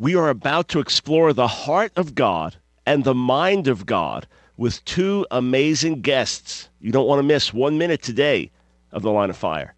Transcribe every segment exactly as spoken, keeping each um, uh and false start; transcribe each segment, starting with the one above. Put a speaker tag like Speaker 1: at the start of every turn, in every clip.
Speaker 1: We are about to explore the heart of God and the mind of God with two amazing guests. You don't want to miss one minute today of The Line of Fire.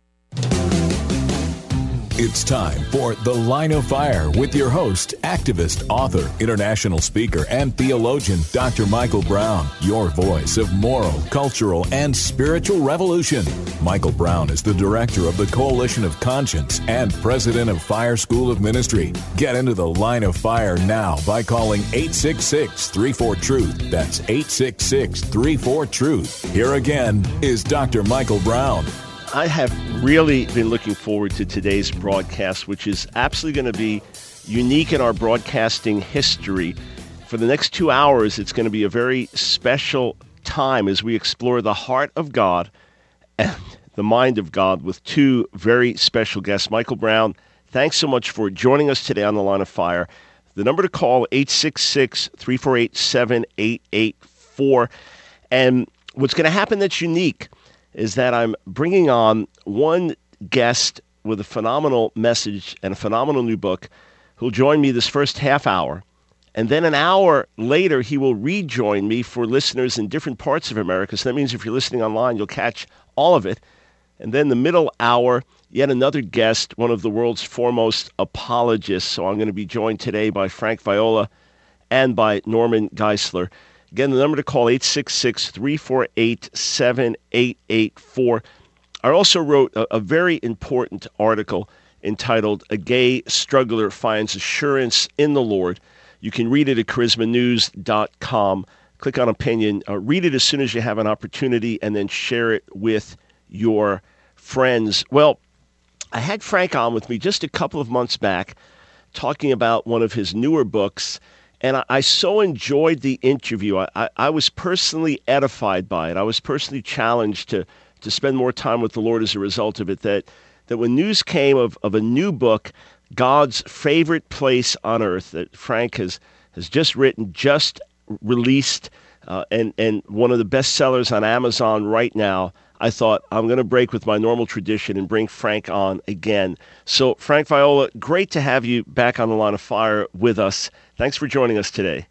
Speaker 2: It's time for The Line of Fire with your host, activist, author, international speaker, and theologian, Doctor Michael Brown, your voice of moral, cultural, and spiritual revolution. Michael Brown is the director of the Coalition of Conscience and president of Fire School of Ministry. Get into The Line of Fire now by calling eight six six, three four, truth. That's eight six six, three four, truth. Here again is Doctor Michael Brown.
Speaker 1: I have really been looking forward to today's broadcast, which is absolutely going to be unique in our broadcasting history. For the next two hours, it's going to be a very special time as we explore the heart of God and the mind of God with two very special guests. Michael Brown, thanks so much for joining us today on The Line of Fire. The number to call, eight six six, three four eight, seven eight eight four. And what's going to happen that's unique is that I'm bringing on one guest with a phenomenal message and a phenomenal new book who'll join me this first half hour. And then an hour later, he will rejoin me for listeners in different parts of America. So that means if you're listening online, you'll catch all of it. And then the middle hour, yet another guest, one of the world's foremost apologists. So I'm going to be joined today by Frank Viola and by Norman Geisler. Again, the number to call, eight six six, three four eight, seven eight eight four. I also wrote a, a very important article entitled A Gay Struggler Finds Assurance in the Lord. You can read it at charisma news dot com. Click on opinion. Uh, read it as soon as you have an opportunity and then share it with your friends. Well, I had Frank on with me just a couple of months back talking about one of his newer books. And I, I so enjoyed the interview. I, I, I was personally edified by it. I was personally challenged to to spend more time with the Lord as a result of it, that that when news came of, of a new book, God's Favorite Place on Earth, that Frank has, has just written, just released, uh, and, and one of the best sellers on Amazon right now, I thought, I'm going to break with my normal tradition and bring Frank on again. So, Frank Viola, great to have you back on The Line of Fire with us. Thanks for joining us today.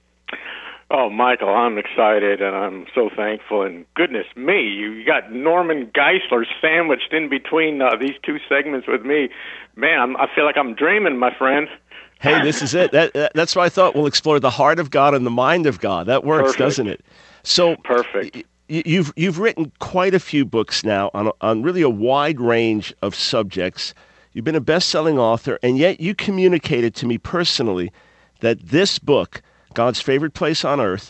Speaker 3: Oh, Michael, I'm excited, and I'm so thankful. And goodness me, you got Norman Geisler sandwiched in between uh, these two segments with me. Man, I'm, I feel like I'm dreaming, my friend.
Speaker 1: Hey, this is it. That, that, that's why I thought we'll explore the heart of God and the mind of God. That works,
Speaker 3: Perfect.
Speaker 1: Doesn't it? So,
Speaker 3: Perfect.
Speaker 1: You've you've written quite a few books now on on really a wide range of subjects. You've been a best-selling author, and yet you communicated to me personally that this book, God's Favorite Place on Earth,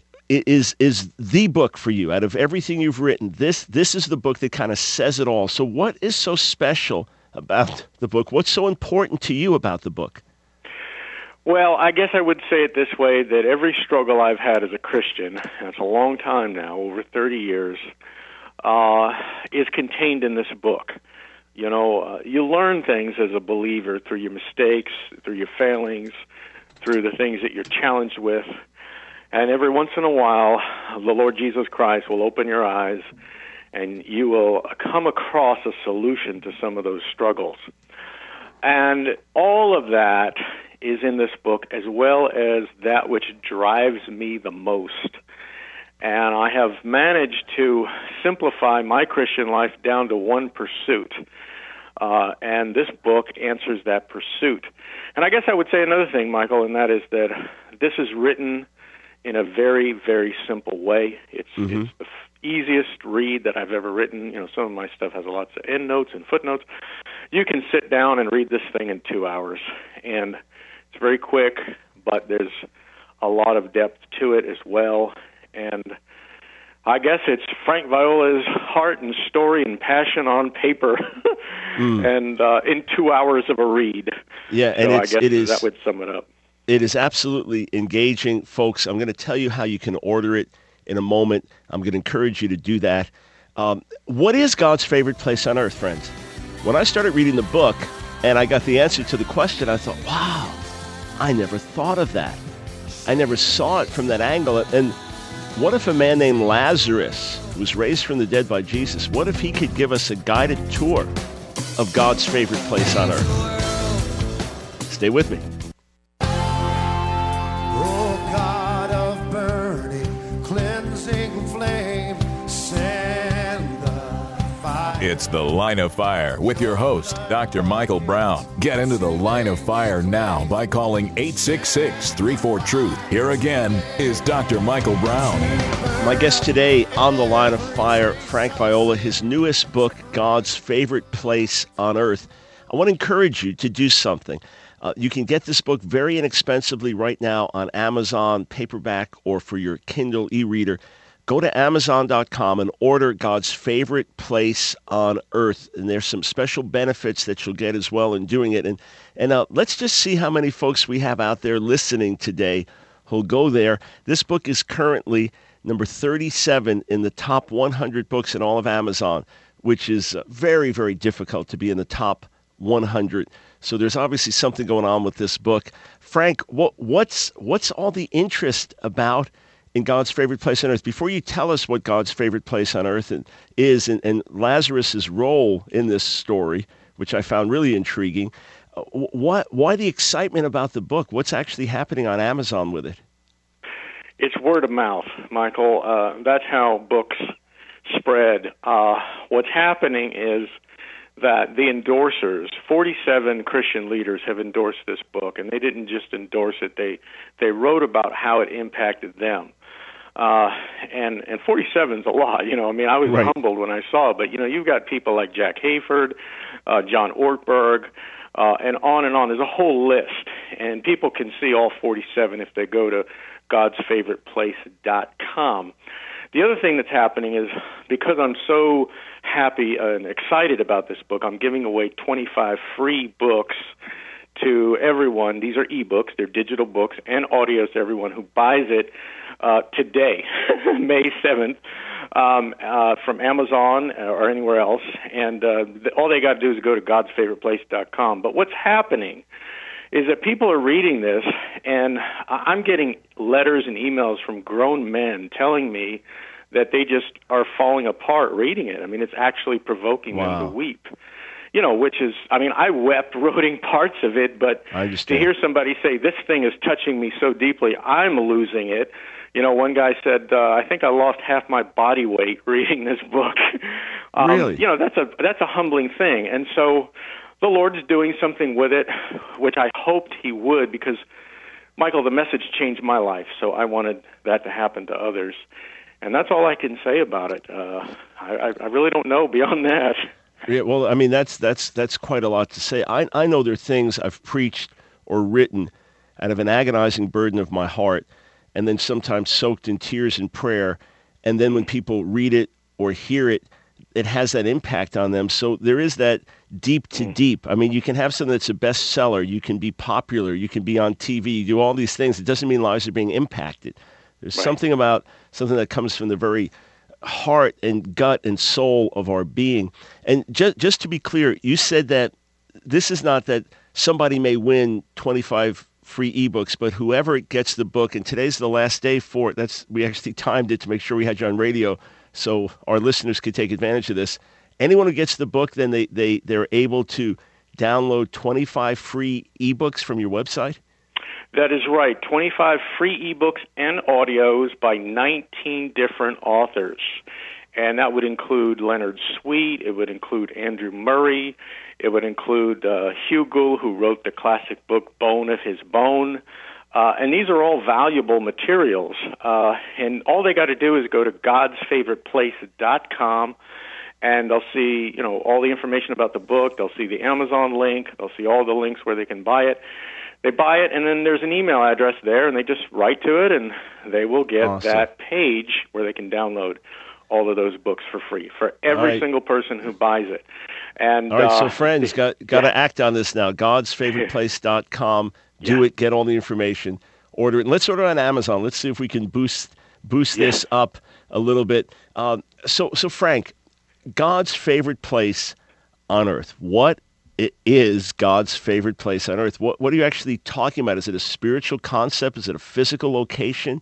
Speaker 1: is is the book for you. Out of everything you've written, this this is the book that kind of says it all. So what is so special about the book? What's so important to you about the book?
Speaker 3: Well, I guess I would say it this way, that every struggle I've had as a Christian, and it's a long time now, over thirty years, uh, is contained in this book. You know, uh, you learn things as a believer through your mistakes, through your failings, through the things that you're challenged with. And every once in a while, the Lord Jesus Christ will open your eyes, and you will come across a solution to some of those struggles. And all of that is in this book, as well as that which drives me the most. And I have managed to simplify my Christian life down to one pursuit. Uh, and this book answers that pursuit. And I guess I would say another thing, Michael, and that is that this is written in a very, very simple way. It's, mm-hmm. it's the f- easiest read that I've ever written. You know, some of my stuff has lots of endnotes and footnotes. You can sit down and read this thing in two hours. And it's very quick, but there's a lot of depth to it as well. And I guess it's Frank Viola's heart and story and passion on paper, mm. and uh, in two hours of a read.
Speaker 1: Yeah, and
Speaker 3: so
Speaker 1: it's,
Speaker 3: I guess
Speaker 1: it is,
Speaker 3: that would sum it up.
Speaker 1: It is absolutely engaging, folks. I'm going to tell you how you can order it in a moment. I'm going to encourage you to do that. Um, what is God's favorite place on earth, friends? When I started reading the book and I got the answer to the question, I thought, wow, I never thought of that. I never saw it from that angle. And what if a man named Lazarus was raised from the dead by Jesus? What if he could give us a guided tour of God's favorite place on earth? Stay with me.
Speaker 2: It's The Line of Fire with your host, Doctor Michael Brown. Get into The Line of Fire now by calling eight six six, three four, TRUTH. Here again is Doctor Michael Brown.
Speaker 1: My guest today on The Line of Fire, Frank Viola, his newest book, God's Favorite Place on Earth. I want to encourage you to do something. Uh, you can get this book very inexpensively right now on Amazon, paperback, or for your Kindle e-reader. Go to amazon dot com and order God's Favorite Place on Earth. And there's some special benefits that you'll get as well in doing it. And and uh, let's just see how many folks we have out there listening today who'll go there. This book is currently number thirty-seven in the top one hundred books in all of Amazon, which is very, very difficult to be in the top one hundred. So there's obviously something going on with this book. Frank, what, what's what's all the interest about in God's Favorite Place on Earth? Before you tell us what God's Favorite Place on Earth is and, and Lazarus's role in this story, which I found really intriguing, uh, what, why the excitement about the book? What's actually happening on Amazon with it?
Speaker 3: It's word of mouth, Michael. Uh, that's how books spread. Uh, what's happening is that the endorsers, forty-seven Christian leaders, have endorsed this book, and they didn't just endorse it. They they wrote about how it impacted them. Uh, and and forty-seven is a lot, you know. I mean, I was right. humbled when I saw it, but you know, you've got people like Jack Hayford, uh, John Ortberg, uh, and on and on. There's a whole list, and people can see all forty-seven if they go to gods favorite place dot com. The other thing that's happening is because I'm so happy and excited about this book, I'm giving away twenty-five free books to everyone. These are ebooks, they're digital books, and audios to everyone who buys it uh, today, May seventh, um, uh, from Amazon or anywhere else. And uh, the, all they got to do is go to gods favorite place dot com. But what's happening is that people are reading this, and I'm getting letters and emails from grown men telling me that they just are falling apart reading it. I mean, it's actually provoking wow. them to weep. You know, which is, I mean, I wept reading parts of it, but to hear somebody say, this thing is touching me so deeply, I'm losing it. You know, one guy said, uh, I think I lost half my body weight reading this book. um,
Speaker 1: really?
Speaker 3: You know, that's a that's a humbling thing. And so the Lord's doing something with it, which I hoped he would, because, Michael, the message changed my life, so I wanted that to happen to others. And that's all I can say about it. Uh, I, I really don't know beyond that.
Speaker 1: Yeah, well, I mean, that's that's that's quite a lot to say. I, I know there are things I've preached or written out of an agonizing burden of my heart, and then sometimes soaked in tears and prayer, and then when people read it or hear it, it has that impact on them. So there is that deep to deep. I mean, you can have something that's a bestseller, you can be popular, you can be on T V, you do all these things. It doesn't mean lives are being impacted. There's right. something about something that comes from the very heart and gut and soul of our being. And just just to be clear, you said that this is not that somebody may win twenty-five free ebooks, but whoever gets the book, and today's the last day for it. That's we actually timed it to make sure we had you on radio so our listeners could take advantage of this. Anyone who gets the book, then they, they, they're able to download twenty-five free ebooks from your website?
Speaker 3: That is right. twenty-five free ebooks and audios by nineteen different authors. And that would include Leonard Sweet. It would include Andrew Murray. It would include uh, Hugh Gould, who wrote the classic book Bone of His Bone. Uh, and these are all valuable materials. Uh, and all they got to do is go to gods favorite place dot com, and they'll see, you know, all the information about the book. They'll see the Amazon link. They'll see all the links where they can buy it. They buy it, and then there's an email address there, and they just write to it, and they will get awesome. That page where they can download all of those books for free for every right. single person who buys it. And
Speaker 1: all right,
Speaker 3: uh,
Speaker 1: so friends, got got to yeah. act on this now. gods favorite place dot com. Do yeah. it. Get all the information. Order it. And let's order it on Amazon. Let's see if we can boost boost yeah. this up a little bit. Um, so, so Frank, God's favorite place on earth. What it is God's favorite place on earth? What What are you actually talking about? Is it a spiritual concept? Is it a physical location?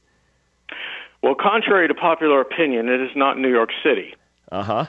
Speaker 3: Well, contrary to popular opinion, it is not New York City.
Speaker 1: Uh-huh.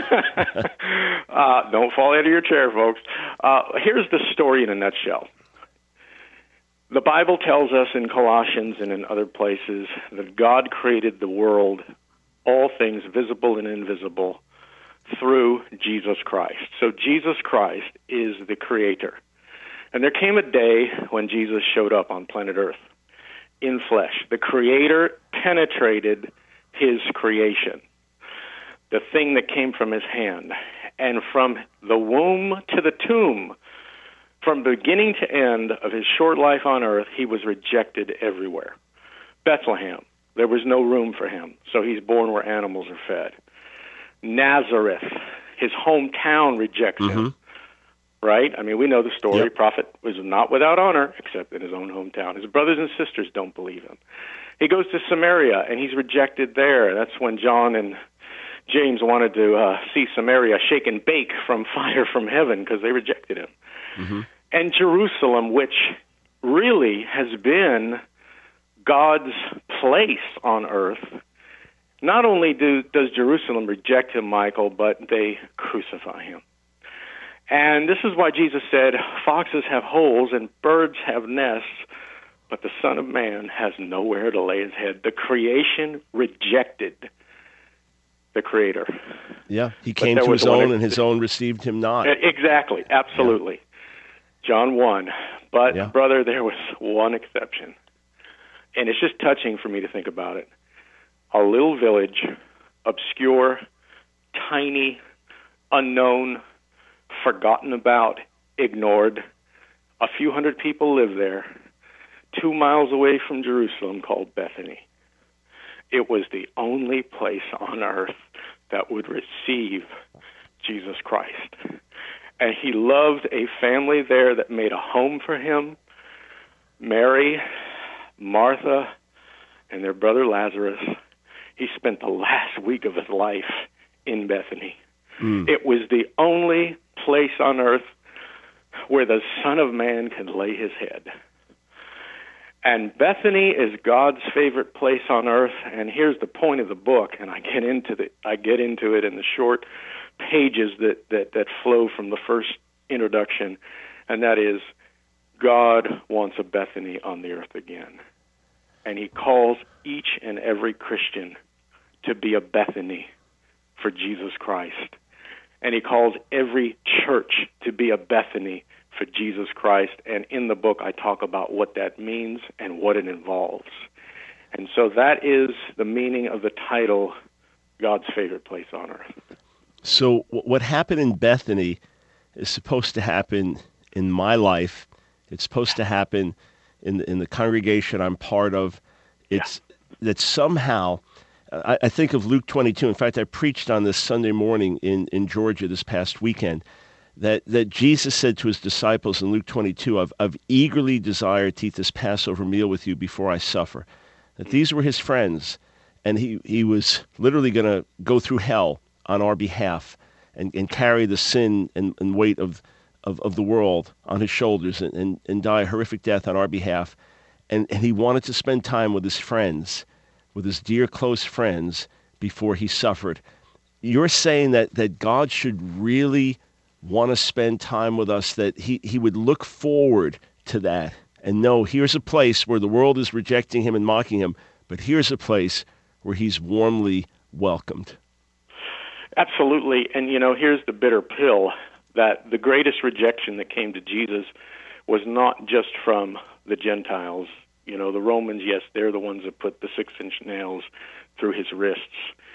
Speaker 3: uh, don't fall out of your chair, folks. Uh, here's the story in a nutshell. The Bible tells us in Colossians and in other places that God created the world, all things visible and invisible, through Jesus Christ. So Jesus Christ is the creator. And there came a day when Jesus showed up on planet Earth in flesh. The creator penetrated his creation, the thing that came from his hand. And from the womb to the tomb, from beginning to end of his short life on earth, he was rejected everywhere. Bethlehem, there was no room for him, so he's born where animals are fed. Nazareth, his hometown rejects mm-hmm. him, right? I mean, we know the story. Yep. Prophet was not without honor, except in his own hometown. His brothers and sisters don't believe him. He goes to Samaria, and he's rejected there. That's when John and James wanted to uh, see Samaria shake and bake from fire from heaven because they rejected him. Mm-hmm. And Jerusalem, which really has been God's place on earth, not only do, does Jerusalem reject him, Michael, but they crucify him. And this is why Jesus said, foxes have holes and birds have nests, but the Son of Man has nowhere to lay his head. The creation rejected the Creator.
Speaker 1: Yeah, he came to his own, and his own received him not.
Speaker 3: Exactly, absolutely. Yeah. John one. But, yeah. brother, there was one exception. And it's just touching for me to think about it. A little village, obscure, tiny, unknown, forgotten about, ignored. A few hundred people live there, two miles away from Jerusalem, called Bethany. It was the only place on earth that would receive Jesus Christ. And he loved a family there that made a home for him. Mary, Martha, and their brother Lazarus. He spent the last week of his life in Bethany. Mm. It was the only place on earth where the Son of Man could lay his head. And Bethany is God's favorite place on earth. And here's the point of the book, and I get into the I get into it in the short pages that, that, that flow from the first introduction, and that is God wants a Bethany on the earth again. And he calls each and every Christian to be a Bethany for Jesus Christ. And he calls every church to be a Bethany for Jesus Christ. And in the book, I talk about what that means and what it involves. And so that is the meaning of the title, God's Favorite Place on Earth.
Speaker 1: So what happened in Bethany is supposed to happen in my life. It's supposed to happen in the, in the congregation I'm part of. It's yeah. that somehow, I, I think of Luke twenty-two. In fact, I preached on this Sunday morning in, in Georgia this past weekend, that, that Jesus said to his disciples in Luke twenty-two, I've, I've eagerly desired to eat this Passover meal with you before I suffer. That these were his friends, and he, he was literally going to go through hell on our behalf and, and carry the sin and, and weight of, of, of the world on his shoulders and, and, and die a horrific death on our behalf. And, and he wanted to spend time with his friends, with his dear close friends, before he suffered. You're saying that, that God should really want to spend time with us, that he, he would look forward to that and know here's a place where the world is rejecting him and mocking him, but here's a place where he's warmly welcomed.
Speaker 3: Absolutely. And, you know, here's the bitter pill, that the greatest rejection that came to Jesus was not just from the Gentiles. You know, the Romans, yes, they're the ones that put the six-inch nails through his wrists,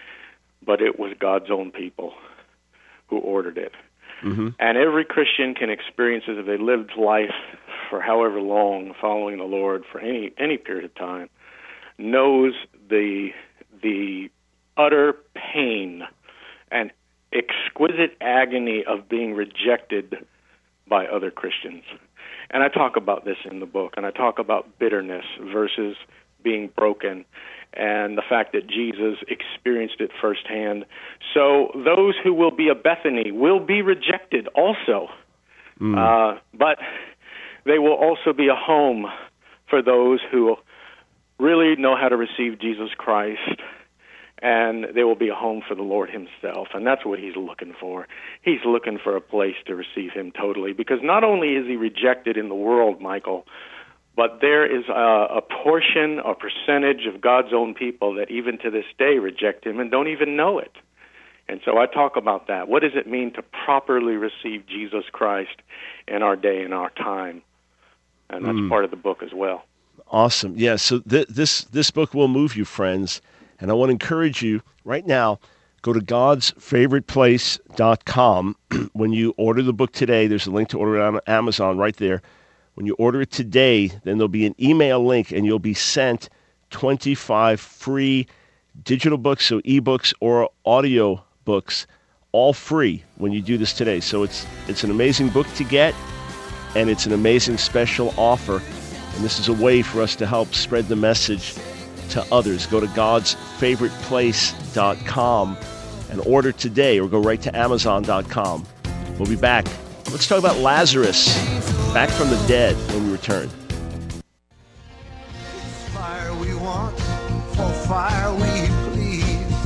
Speaker 3: but it was God's own people who ordered it. Mm-hmm. And every Christian can experience it if they lived life for however long, following the Lord for any any period of time, knows the the utter pain and exquisite agony of being rejected by other Christians. And I talk about this in the book, and I talk about bitterness versus being broken, and the fact that Jesus experienced it firsthand. So those who will be a Bethany will be rejected also, mm. uh, but they will also be a home for those who really know how to receive Jesus Christ, and they will be a home for the Lord himself. And that's what he's looking for. He's looking for a place to receive him totally, because not only is he rejected in the world, Michael, but there is a, a portion, a percentage of God's own people that even to this day reject him and don't even know it. And so I talk about that. What does it mean to properly receive Jesus Christ in our day and our time? And that's mm. part of the book as well.
Speaker 1: Awesome. Yeah, so th- this this book will move you, friends. And I want to encourage you right now, go to gods favorite place dot com. When you order the book today, there's a link to order it on Amazon right there. When you order it today, then there'll be an email link, and you'll be sent twenty-five free digital books, so ebooks or audio books, all free when you do this today. So it's it's an amazing book to get, and it's an amazing special offer. And this is a way for us to help spread the message to others. Go to gods favorite place dot com and order today, or go right to amazon dot com. We'll be back. Let's talk about Lazarus, back from the dead, when we return.
Speaker 4: Fire we want, for fire we plead.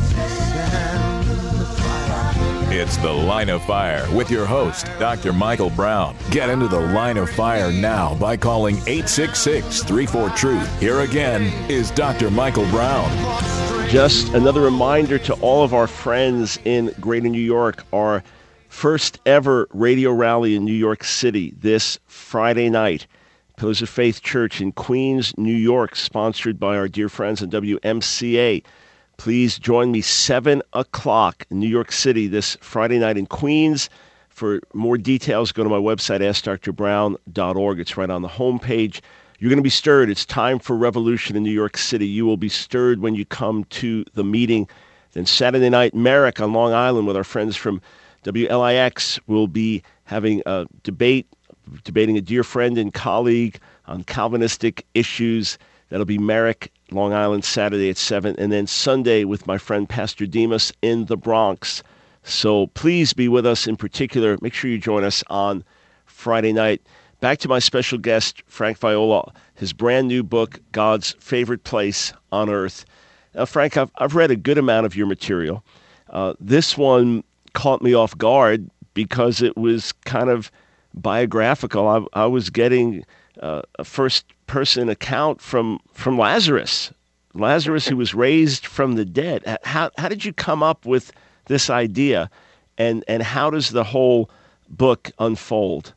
Speaker 4: Send the fire.
Speaker 2: It's The Line of Fire with your host, Doctor Michael Brown. Get into the Line of Fire now by calling eight six six, three four, truth. Here again is Doctor Michael Brown.
Speaker 1: Just another reminder to all of our friends in Greater New York, our first ever radio rally in New York City this Friday night. Pillars of Faith Church in Queens, New York, sponsored by our dear friends at W M C A. Please join me seven o'clock in New York City this Friday night in Queens. For more details, go to my website, ask dr brown dot org. It's right on the homepage. You're going to be stirred. It's time for revolution in New York City. You will be stirred when you come to the meeting. Then Saturday night, Merrick on Long Island with our friends from W L I X will be having a debate, debating a dear friend and colleague on Calvinistic issues. That'll be Merrick, Long Island, Saturday at seven. And then Sunday with my friend Pastor Demas in the Bronx. So please be with us in particular. Make sure you join us on Friday night. Back to my special guest, Frank Viola, his brand new book, God's Favorite Place on Earth. Now, Frank, I've, I've read a good amount of your material. Uh, this one caught me off guard because it was kind of biographical. I, I was getting uh, a first-person account from, from Lazarus, Lazarus who was raised from the dead. How how did you come up with this idea, and, and how does the whole book unfold?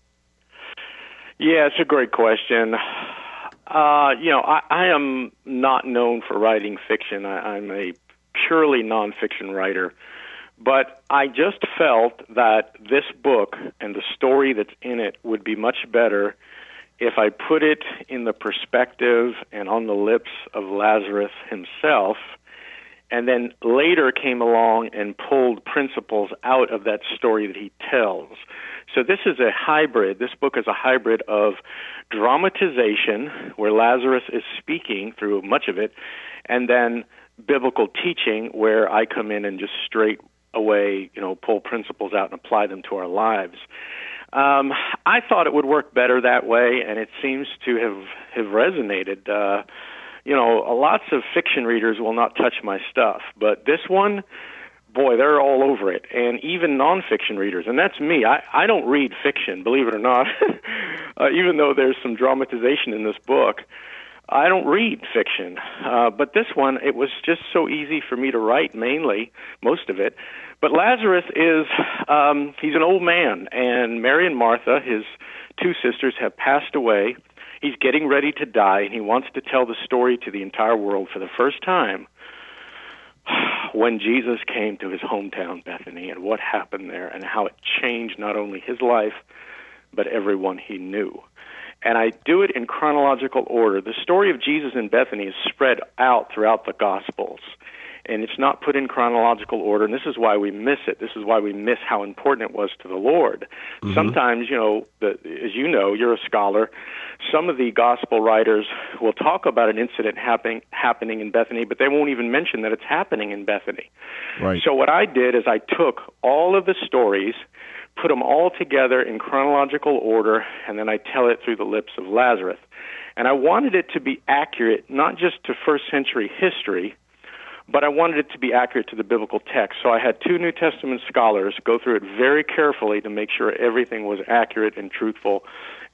Speaker 3: Yeah, it's a great question. Uh, you know, I, I am not known for writing fiction. I, I'm a purely nonfiction writer. But I just felt that this book and the story that's in it would be much better if I put it in the perspective and on the lips of Lazarus himself, and then later came along and pulled principles out of that story that he tells. So this is a hybrid. This book is a hybrid of dramatization, where Lazarus is speaking through much of it, and then biblical teaching, where I come in and just straight away, you know, pull principles out and apply them to our lives. Um, I thought it would work better that way, and it seems to have, have resonated. Uh, you know, lots of fiction readers will not touch my stuff, but this one, boy, they're all over it, and even nonfiction readers, and that's me. I, I don't read fiction, believe it or not, uh, even though there's some dramatization in this book. I don't read fiction, uh, but this one, it was just so easy for me to write, mainly, most of it. But Lazarus is, um, he's an old man, and Mary and Martha, his two sisters, have passed away. He's getting ready to die, and he wants to tell the story to the entire world for the first time when Jesus came to his hometown, Bethany, and what happened there, and how it changed not only his life, but everyone he knew. And I do it in chronological order. The story of Jesus in Bethany is spread out throughout the Gospels, and it's not put in chronological order, and this is why we miss it. This is why we miss how important it was to the Lord. Mm-hmm. Sometimes, you know, the, as you know, you're a scholar, some of the Gospel writers will talk about an incident happening happening in Bethany, but they won't even mention that it's happening in Bethany.
Speaker 1: Right.
Speaker 3: So what I did is I took all of the stories, put them all together in chronological order, and then I tell it through the lips of Lazarus. And I wanted it to be accurate, not just to first century history, but I wanted it to be accurate to the biblical text. So I had two New Testament scholars go through it very carefully to make sure everything was accurate and truthful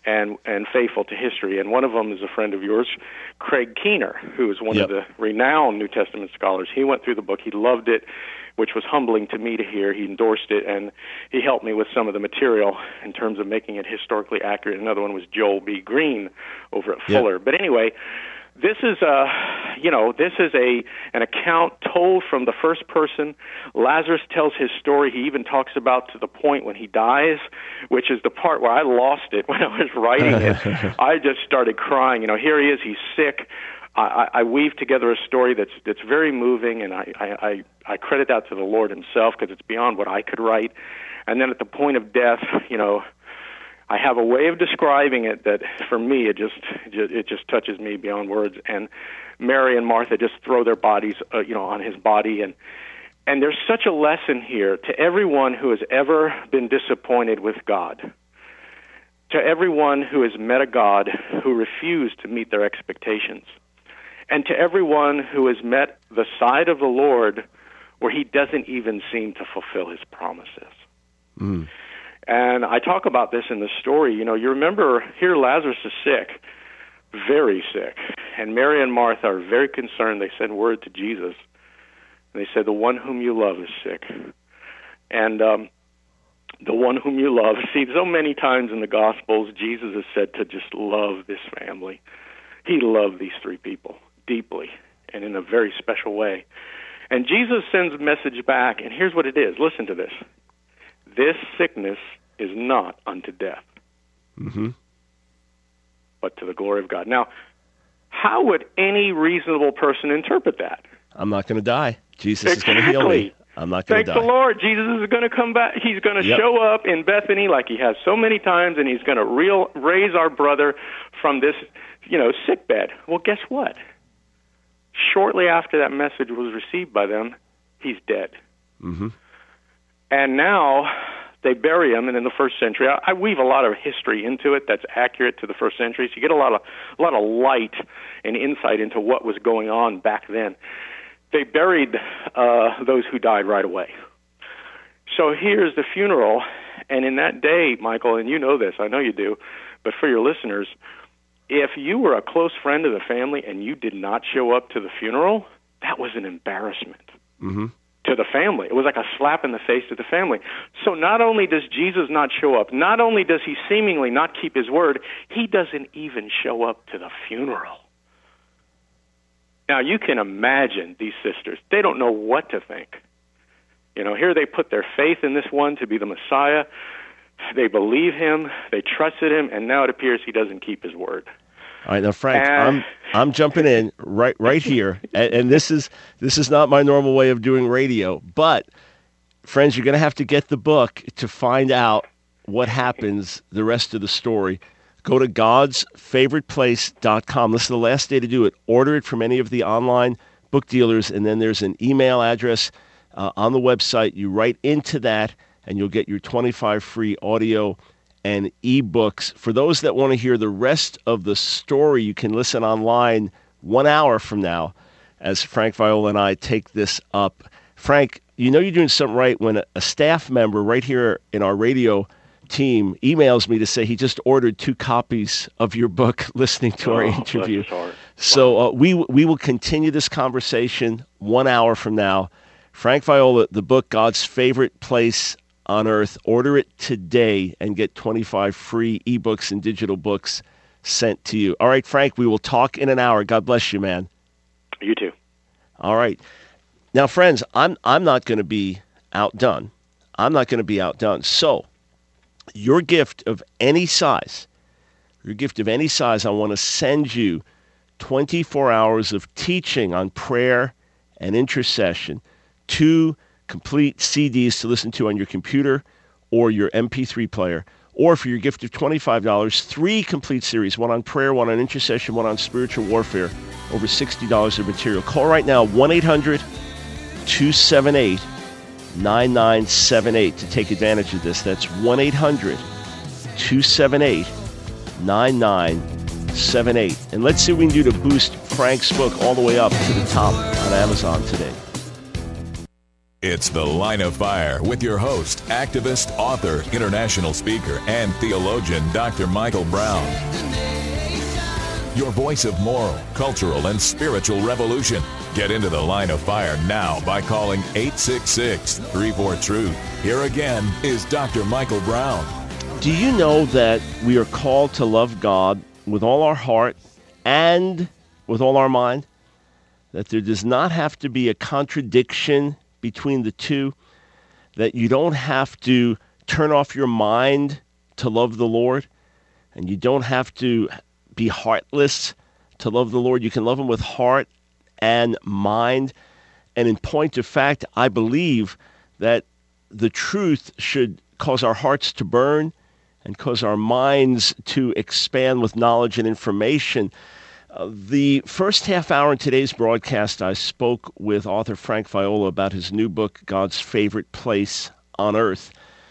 Speaker 3: and and faithful to history. And one of them is a friend of yours, Craig Keener, who is one
Speaker 1: yep.
Speaker 3: of the renowned New Testament scholars. He went through the book. He loved it, which was humbling to me to hear. He endorsed it, and he helped me with some of the material in terms of making it historically accurate. Another one was Joel B. Green over at Fuller. Yep. But anyway, this is a, you know, this is a an account told from the first person. Lazarus tells his story. He even talks about to the point when he dies, which is the part where I lost it when I was writing it. I just started crying. You know, here he is. He's sick. I, I weave together a story that's that's very moving, and I I, I credit that to the Lord Himself because it's beyond what I could write. And then at the point of death, you know, I have a way of describing it that, for me, it just it just touches me beyond words. And Mary and Martha just throw their bodies, uh, you know, on His body, and and there's such a lesson here to everyone who has ever been disappointed with God, to everyone who has met a God who refused to meet their expectations, and to everyone who has met the side of the Lord where He doesn't even seem to fulfill His promises. Mm. And I talk about this in the story. You know, you remember here Lazarus is sick, very sick. And Mary and Martha are very concerned. They send word to Jesus. And they said, the one whom you love is sick. And um, the one whom you love. See, so many times in the Gospels, Jesus is said to just love this family. He loved these three people deeply and in a very special way. And Jesus sends a message back, and here's what it is. Listen to this. This sickness is not unto death, mm-hmm. but to the glory of God. Now, how would any reasonable person interpret that?
Speaker 1: I'm not going to die. Jesus
Speaker 3: exactly.
Speaker 1: is going to heal me. I'm not going to die.
Speaker 3: Thank the Lord. Jesus is going to come back. He's going to yep. show up in Bethany like He has so many times, and He's going to real, raise our brother from this, you know, sick bed. Well, guess what? Shortly after that message was received by them, he's dead. Mm-hmm. And now they bury him, and in the first century, I, I weave a lot of history into it that's accurate to the first century, so you get a lot of a lot of light and insight into what was going on back then. They buried uh, those who died right away. So here's the funeral, and in that day, Michael, and you know this, I know you do, but for your listeners, if you were a close friend of the family and you did not show up to the funeral, that was an embarrassment. Mm-hmm. To the family. It was like a slap in the face to the family. So not only does Jesus not show up, not only does He seemingly not keep His word, He doesn't even show up to the funeral. Now, you can imagine these sisters. They don't know what to think. You know, here they put their faith in this one to be the Messiah. They believe Him. They trusted Him, and now it appears He doesn't keep His word.
Speaker 1: All right, now Frank, and... I'm I'm jumping in right right here, and, and this is this is not my normal way of doing radio. But friends, you're going to have to get the book to find out what happens the rest of the story. Go to gods favorite place dot com. This is the last day to do it. Order it from any of the online book dealers, and then there's an email address uh, on the website. You write into that, and you'll get your twenty-five free audio and ebooks. For those that want to hear the rest of the story, you can listen online one hour from now as Frank Viola and I take this up. Frank, you know you're doing something right when a, a staff member right here in our radio team emails me to say he just ordered two copies of your book listening to oh, our interview. So uh, we we will continue this conversation one hour from now. Frank Viola, the book, God's Favorite Place on Earth. Order it today and get twenty-five free ebooks and digital books sent to you. All right, Frank, we will talk in an hour. God bless you, man.
Speaker 3: You too.
Speaker 1: All right. Now, friends, I'm I'm not going to be outdone. I'm not going to be outdone. So, your gift of any size, your gift of any size, I want to send you twenty-four hours of teaching on prayer and intercession, two complete C Ds to listen to on your computer or your M P three player, or for your gift of twenty-five dollars, three complete series, one on prayer, one on intercession, one on spiritual warfare, over sixty dollars of material. Call right now, one eight hundred two seven eight nine nine seven eight to take advantage of this. That's one eight hundred two seven eight nine nine seven eight. And let's see what we can do to boost Frank's book all the way up to the top on Amazon today.
Speaker 2: It's The Line of Fire with your host, activist, author, international speaker, and theologian, Doctor Michael Brown. Your voice of moral, cultural, and spiritual revolution. Get into The Line of Fire now by calling eight six six, three four, truth. Here again is Doctor Michael Brown.
Speaker 1: Do you know that we are called to love God with all our heart and with all our mind? That there does not have to be a contradiction between the two, that you don't have to turn off your mind to love the Lord, and you don't have to be heartless to love the Lord. You can love Him with heart and mind. And in point of fact, I believe that the truth should cause our hearts to burn and cause our minds to expand with knowledge and information. Uh, the first half hour in today's broadcast, I spoke with author Frank Viola about his new book, God's Favorite Place on Earth.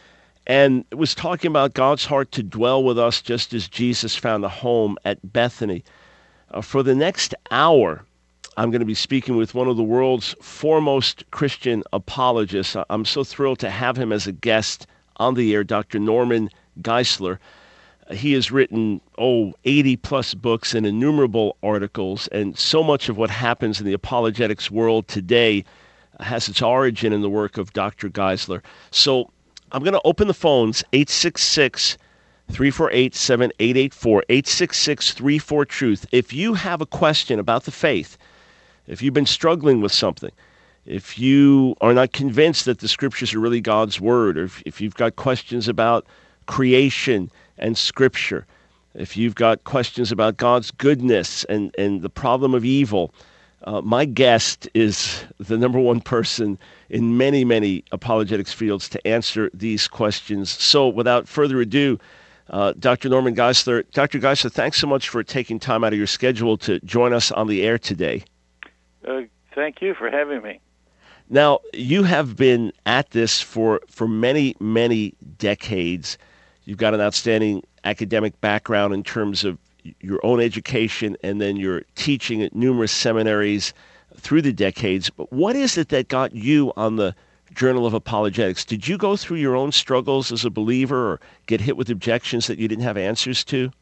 Speaker 1: And it was talking about God's heart to dwell with us just as Jesus found a home at Bethany. Uh, for the next hour, I'm going to be speaking with one of the world's foremost Christian apologists. I'm so thrilled to have him as a guest on the air, Doctor Norman Geisler. He has written, oh, eighty plus books and innumerable articles, and so much of what happens in the apologetics world today has its origin in the work of Doctor Geisler. So I'm going to open the phones, eight six six, three four eight, seven eight eight four, eight six six, three four, truth. If you have a question about the faith, if you've been struggling with something, if you are not convinced that the Scriptures are really God's Word, or if, if you've got questions about creation and Scripture, if you've got questions about God's goodness and, and the problem of evil, uh, my guest is the number one person in many, many apologetics fields to answer these questions. So without further ado, uh, Doctor Norman Geisler. Doctor Geisler, thanks so much for taking time out of your schedule to join us on the air today.
Speaker 5: Uh, thank you for having me.
Speaker 1: Now, you have been at this for, for many, many decades. You've got an outstanding academic background in terms of your own education, and then you're teaching at numerous seminaries through the decades. But what is it that got you on the Journal of Apologetics? Did you go through your own struggles as a believer or get hit with objections that you didn't have answers to?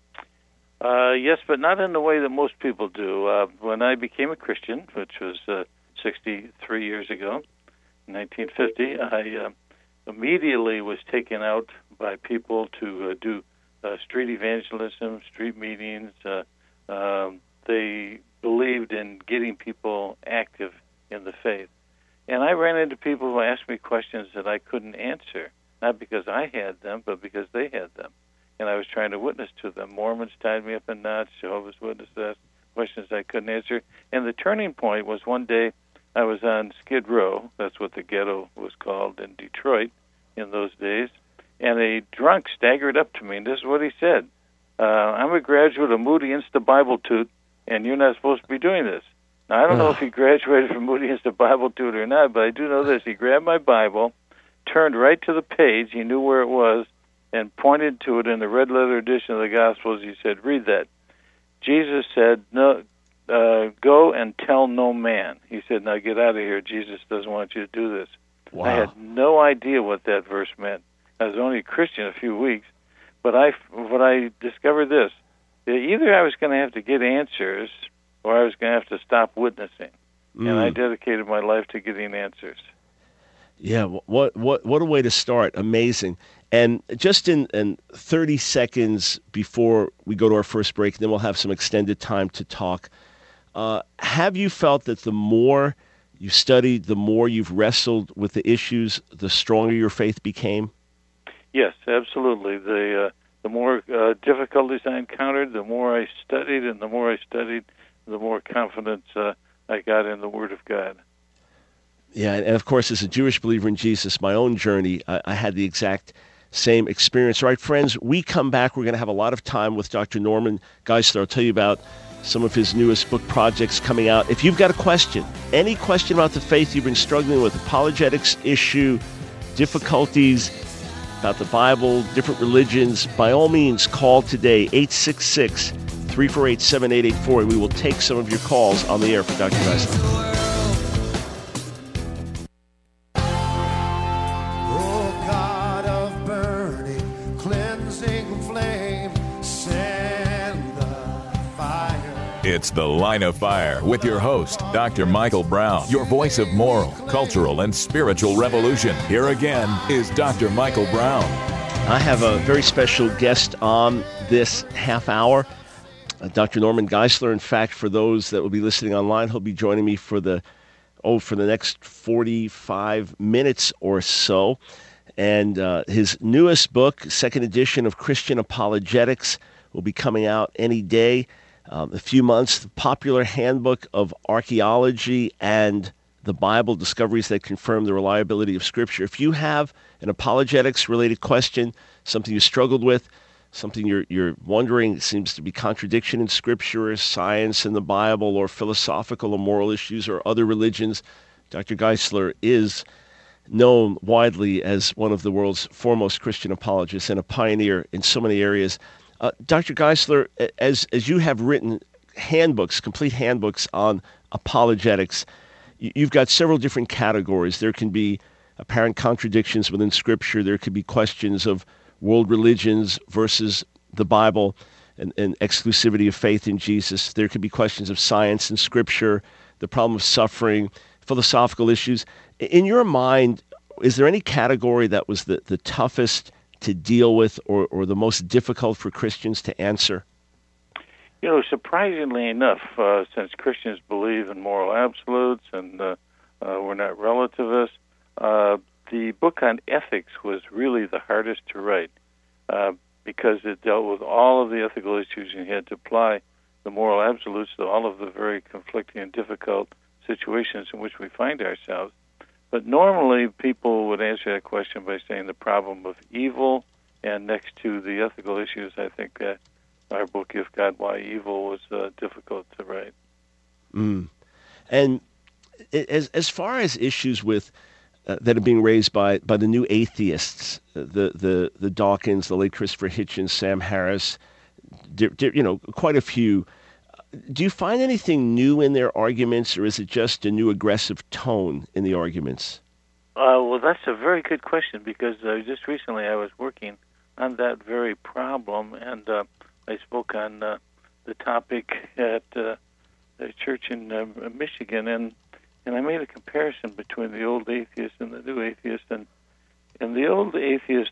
Speaker 5: Uh, yes, but not in the way that most people do. Uh, when I became a Christian, which was uh, sixty-three years ago, nineteen fifty, I uh, immediately was taken out by people to uh, do uh, street evangelism, street meetings. Uh, um, they believed in getting people active in the faith. And I ran into people who asked me questions that I couldn't answer, not because I had them, but because they had them. And I was trying to witness to them. Mormons tied me up in knots, Jehovah's Witnesses asked questions I couldn't answer. And the turning point was one day I was on Skid Row, that's what the ghetto was called in Detroit in those days, and a drunk staggered up to me, and this is what he said. Uh, I'm a graduate of Moody Institute Bible Tute, and you're not supposed to be doing this. Now, I don't know if he graduated from Moody Institute Bible Tute or not, but I do know this. He grabbed my Bible, turned right to the page, he knew where it was, and pointed to it in the red letter edition of the Gospels. He said, read that. Jesus said, "No, uh, go and tell no man." He said, now get out of here. Jesus doesn't want you to do this. Wow. I had no idea what that verse meant. I was only a Christian a few weeks, but I, what I discovered this, either I was going to have to get answers or I was going to have to stop witnessing. Mm. And I dedicated my life to getting answers.
Speaker 1: Yeah, what what what a way to start. Amazing. And just in, in thirty seconds before we go to our first break, then we'll have some extended time to talk. Uh, have you felt that the more you studied, the more you've wrestled with the issues, the stronger your faith became?
Speaker 5: Yes, absolutely. The uh, the more uh, difficulties I encountered, the more I studied, and the more I studied, the more confidence uh, I got in the Word of God.
Speaker 1: Yeah, and of course, as a Jewish believer in Jesus, my own journey, I, I had the exact same experience. All right, friends, we come back. We're going to have a lot of time with Doctor Norman Geisler. I'll tell you about some of his newest book projects coming out. If you've got a question, any question about the faith you've been struggling with, apologetics issue, difficulties about the Bible, different religions, by all means, call today, eight six six, three four eight, seven eight eight four, and we will take some of your calls on the air for Doctor Geisler.
Speaker 2: It's The Line of Fire with your host, Doctor Michael Brown, your voice of moral, cultural, and spiritual revolution. Here again is Doctor Michael Brown.
Speaker 1: I have a very special guest on this half hour, uh, Doctor Norman Geisler. In fact, for those that will be listening online, he'll be joining me for the oh for the next forty-five minutes or so. And uh, his newest book, second edition of Christian Apologetics, will be coming out any day. Um, a few months, the Popular Handbook of Archaeology and the Bible, Discoveries that Confirm the Reliability of Scripture. If you have an apologetics-related question, something you struggled with, something you're you're wondering seems to be contradiction in Scripture, or science in the Bible, or philosophical or moral issues, or other religions, Doctor Geisler is known widely as one of the world's foremost Christian apologists and a pioneer in so many areas. Uh, Doctor Geisler, as as you have written handbooks, complete handbooks on apologetics, you've got several different categories. There can be apparent contradictions within Scripture. There could be questions of world religions versus the Bible and, and exclusivity of faith in Jesus. There could be questions of science and Scripture, the problem of suffering, philosophical issues. In your mind, is there any category that was the, the toughest to deal with, or, or the most difficult for Christians to answer?
Speaker 5: You know, surprisingly enough, uh, since Christians believe in moral absolutes and uh, uh, we're not relativists, uh, the book on ethics was really the hardest to write uh, because it dealt with all of the ethical issues and you had to apply the moral absolutes to all of the very conflicting and difficult situations in which we find ourselves. But normally people would answer that question by saying the problem of evil, and next to the ethical issues, I think that our book, If God, Why Evil, was uh, difficult to write.
Speaker 1: Mm. And as as far as issues with uh, that are being raised by, by the new atheists, the, the, the Dawkins, the late Christopher Hitchens, Sam Harris, di- di- you know, quite a few. Do you find anything new in their arguments, or is it just a new aggressive tone in the arguments?
Speaker 5: Uh, well, that's a very good question, because uh, just recently I was working on that very problem, and uh, I spoke on uh, the topic at uh, a church in uh, Michigan, and, and I made a comparison between the old atheists and the new atheists, and, and the old atheists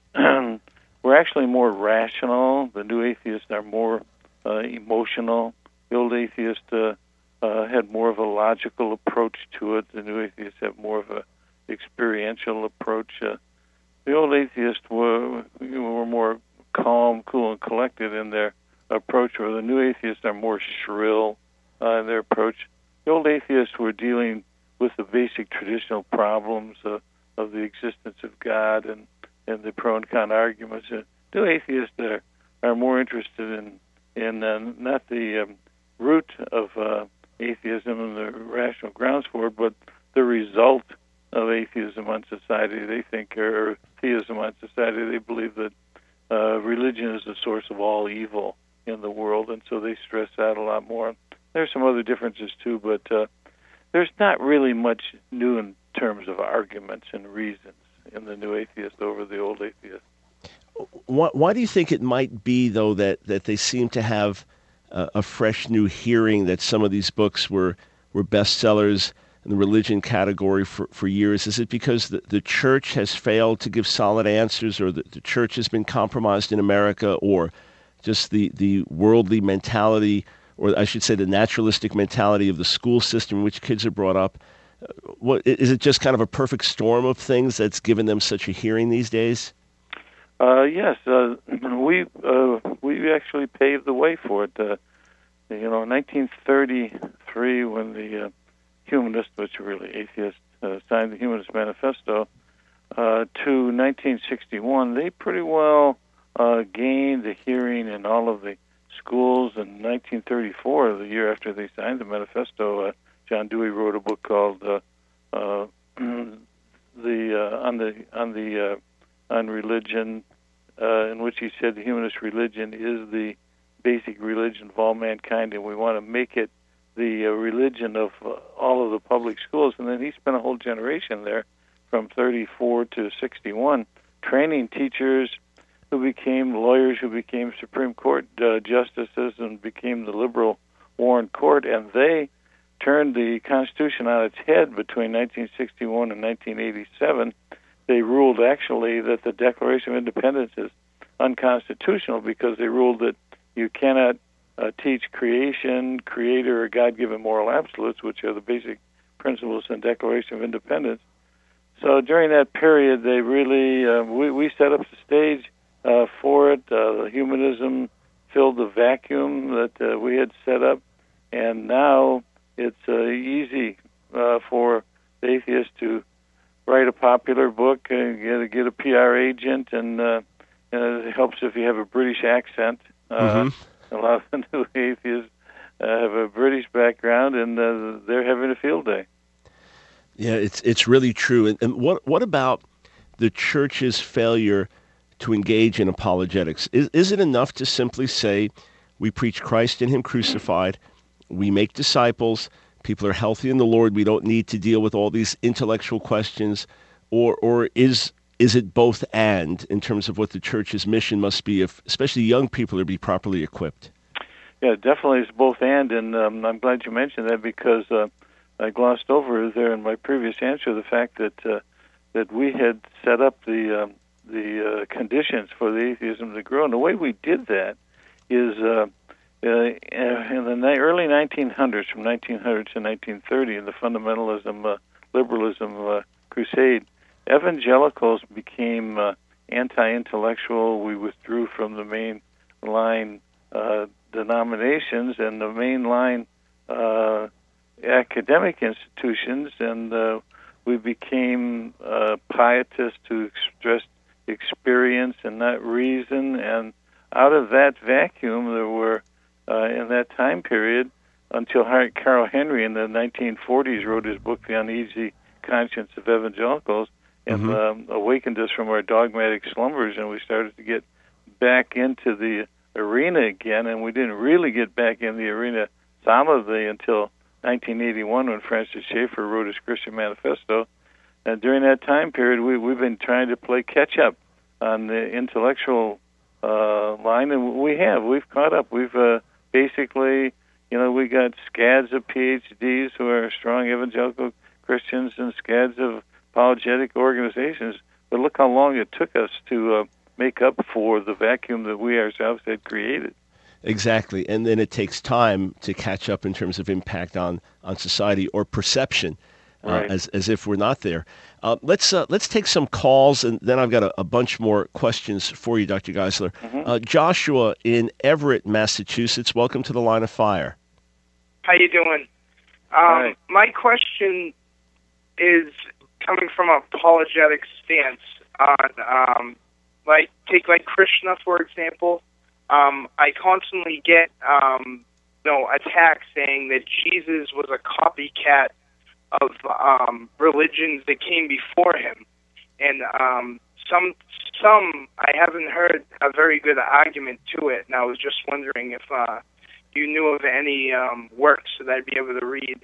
Speaker 5: were actually more rational. The new atheists are more uh, emotional. The old atheist uh, uh, had more of a logical approach to it. The new atheists have more of a experiential approach. Uh, the old atheists were were more calm, cool, and collected in their approach, where the new atheists are more shrill uh, in their approach. The old atheists were dealing with the basic traditional problems uh, of the existence of God and, and the pro and con arguments. Uh, new atheists are, are more interested in, in uh, not the um, root of uh, atheism and the rational grounds for it, but the result of atheism on society. They think, or theism on society, they believe that uh, religion is the source of all evil in the world, and so they stress that a lot more. There's some other differences too, but uh, there's not really much new in terms of arguments and reasons in the new atheist over the old atheist.
Speaker 1: Why, why do you think it might be, though, that, that they seem to have uh, a fresh new hearing, that some of these books were, were bestsellers in the religion category for, for years? Is it because the, the church has failed to give solid answers, or the, the church has been compromised in America, or just the, the worldly mentality, or I should say the naturalistic mentality of the school system in which kids are brought up? What, is it just kind of a perfect storm of things that's given them such a hearing these days?
Speaker 5: Uh, yes, uh, we uh, we actually paved the way for it. Uh, you know, in nineteen thirty-three, when the uh, humanists, which are really atheists, uh, signed the Humanist Manifesto, uh, to nineteen sixty-one, they pretty well uh, gained a hearing in all of the schools. In nineteen thirty-four, the year after they signed the manifesto, uh, John Dewey wrote a book called uh, uh, the uh, on the on the uh, on religion, uh, in which he said the humanist religion is the basic religion of all mankind, and we want to make it the uh, religion of uh, all of the public schools. And then he spent a whole generation there, from thirty-four to sixty-one, training teachers who became lawyers, who became Supreme Court uh, justices, and became the liberal Warren Court, and they turned the Constitution on its head between nineteen sixty-one and nineteen eighty-seven. They ruled actually that the Declaration of Independence is unconstitutional because they ruled that you cannot uh, teach creation, creator, or God-given moral absolutes, which are the basic principles in the Declaration of Independence. So during that period, they really uh, we we set up the stage uh, for it. Uh, humanism filled the vacuum that uh, we had set up, and now it's uh, easy uh, for the atheists to write a popular book and get, get a P R agent, and, uh, and it helps if you have a British accent. Uh, mm-hmm. A lot of the new atheists uh, have a British background, and uh, they're having a field day.
Speaker 1: Yeah, it's it's really true. And, and what what about the church's failure to engage in apologetics? Is, is it enough to simply say, we preach Christ and Him crucified, we make disciples, people are healthy in the Lord, we don't need to deal with all these intellectual questions, or or is is it both and in terms of what the church's mission must be, if especially young people are to be properly equipped?
Speaker 5: Yeah, definitely it's both and, and um, I'm glad you mentioned that because uh, I glossed over there in my previous answer the fact that uh, that we had set up the um, the uh, conditions for the atheism to grow, and the way we did that is uh, uh, in the ni- early nineteen hundreds, from nineteen hundred to nineteen thirty, in the fundamentalism, uh, liberalism uh, crusade, evangelicals became uh, anti-intellectual. We withdrew from the mainline uh, denominations and the mainline uh, academic institutions, and uh, we became uh, pietists who expressed experience and not reason. And out of that vacuum, there were, uh, in that time period, until Carl Henry in the nineteen forties wrote his book, The Uneasy Conscience of Evangelicals, and mm-hmm. um, awakened us from our dogmatic slumbers, and we started to get back into the arena again, and we didn't really get back in the arena solidly until nineteen eighty-one, when Francis Schaeffer wrote his Christian Manifesto. And during that time period, we, we've been trying to play catch-up on the intellectual uh, line, and we have. We've caught up. We've uh, basically, you know, we got scads of P H Ds who are strong evangelical Christians and scads of apologetic organizations. But look how long it took us to uh, make up for the vacuum that we ourselves had created.
Speaker 1: Exactly, and then it takes time to catch up in terms of impact on, on society or perception, uh, right. as as if we're not there. Uh, let's uh, let's take some calls, and then I've got a, a bunch more questions for you, Doctor Geisler. Mm-hmm. Uh, Joshua in Everett, Massachusetts, welcome to the Line of Fire.
Speaker 6: How you doing? Um, my question is coming from an apologetic stance on, um, like, take like Krishna, for example. Um, I constantly get, um, you know, attacks saying that Jesus was a copycat of um, religions that came before him, and um, some some I haven't heard a very good argument to it. And I was just wondering if uh, you knew of any um, works that I'd be able to read.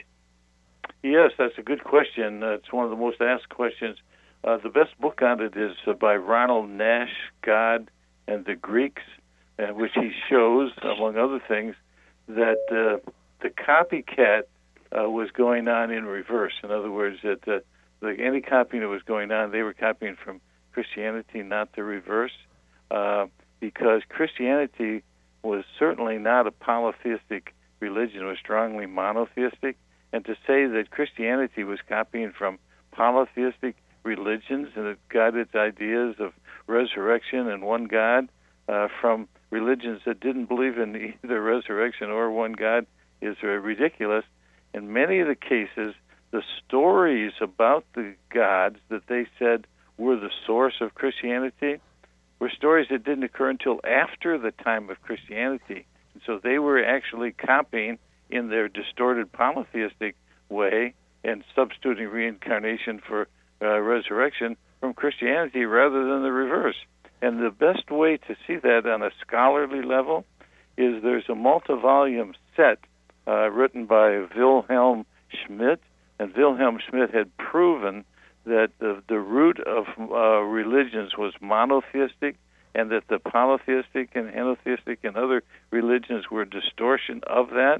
Speaker 5: Yes, that's a good question. Uh, it's one of the most asked questions. Uh, the best book on it is uh, by Ronald Nash, God and the Greeks, in which he shows, among other things, that uh, the copycat uh, was going on in reverse. In other words, that uh, the, any copying that was going on, they were copying from Christianity, not the reverse, uh, because Christianity was certainly not a polytheistic religion. It was strongly monotheistic. And to say that Christianity was copying from polytheistic religions and it got its ideas of resurrection and one God uh, from religions that didn't believe in either resurrection or one God is uh, ridiculous. In many of the cases, the stories about the gods that they said were the source of Christianity were stories that didn't occur until after the time of Christianity. And so they were actually copying in their distorted polytheistic way and substituting reincarnation for uh, resurrection from Christianity rather than the reverse. And the best way to see that on a scholarly level is there's a multi-volume set uh, written by Wilhelm Schmidt, and Wilhelm Schmidt had proven that the, the root of uh, religions was monotheistic, and that the polytheistic and henotheistic and other religions were a distortion of that.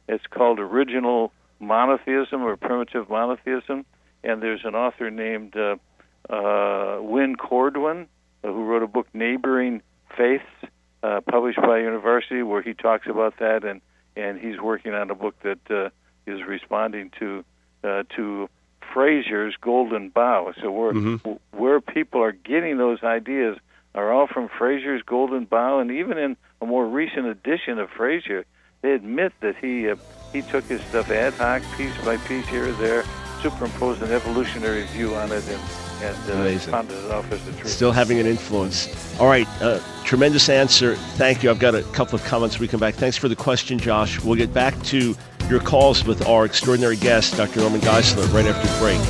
Speaker 5: It's called Original Monotheism or Primitive Monotheism, and there's an author named uh, uh, Wynne Cordwin uh, who wrote a book, Neighboring Faiths, uh, published by a university, where he talks about that, and, and he's working on a book that uh, is responding to uh, to Fraser's Golden Bough. So where, mm-hmm. where people are getting those ideas are all from Fraser's Golden Bough, and even in a more recent edition of Fraser, they admit that he uh, he took his stuff ad hoc, piece by piece, here or there, superimposed an evolutionary view on it, and, and uh, founded it off as the truth.
Speaker 1: Still having an influence. All right, uh, tremendous answer. Thank you. I've got a couple of comments when we come back. Thanks for the question, Josh. We'll get back to your calls with our extraordinary guest, Doctor Norman Geisler, right after the break.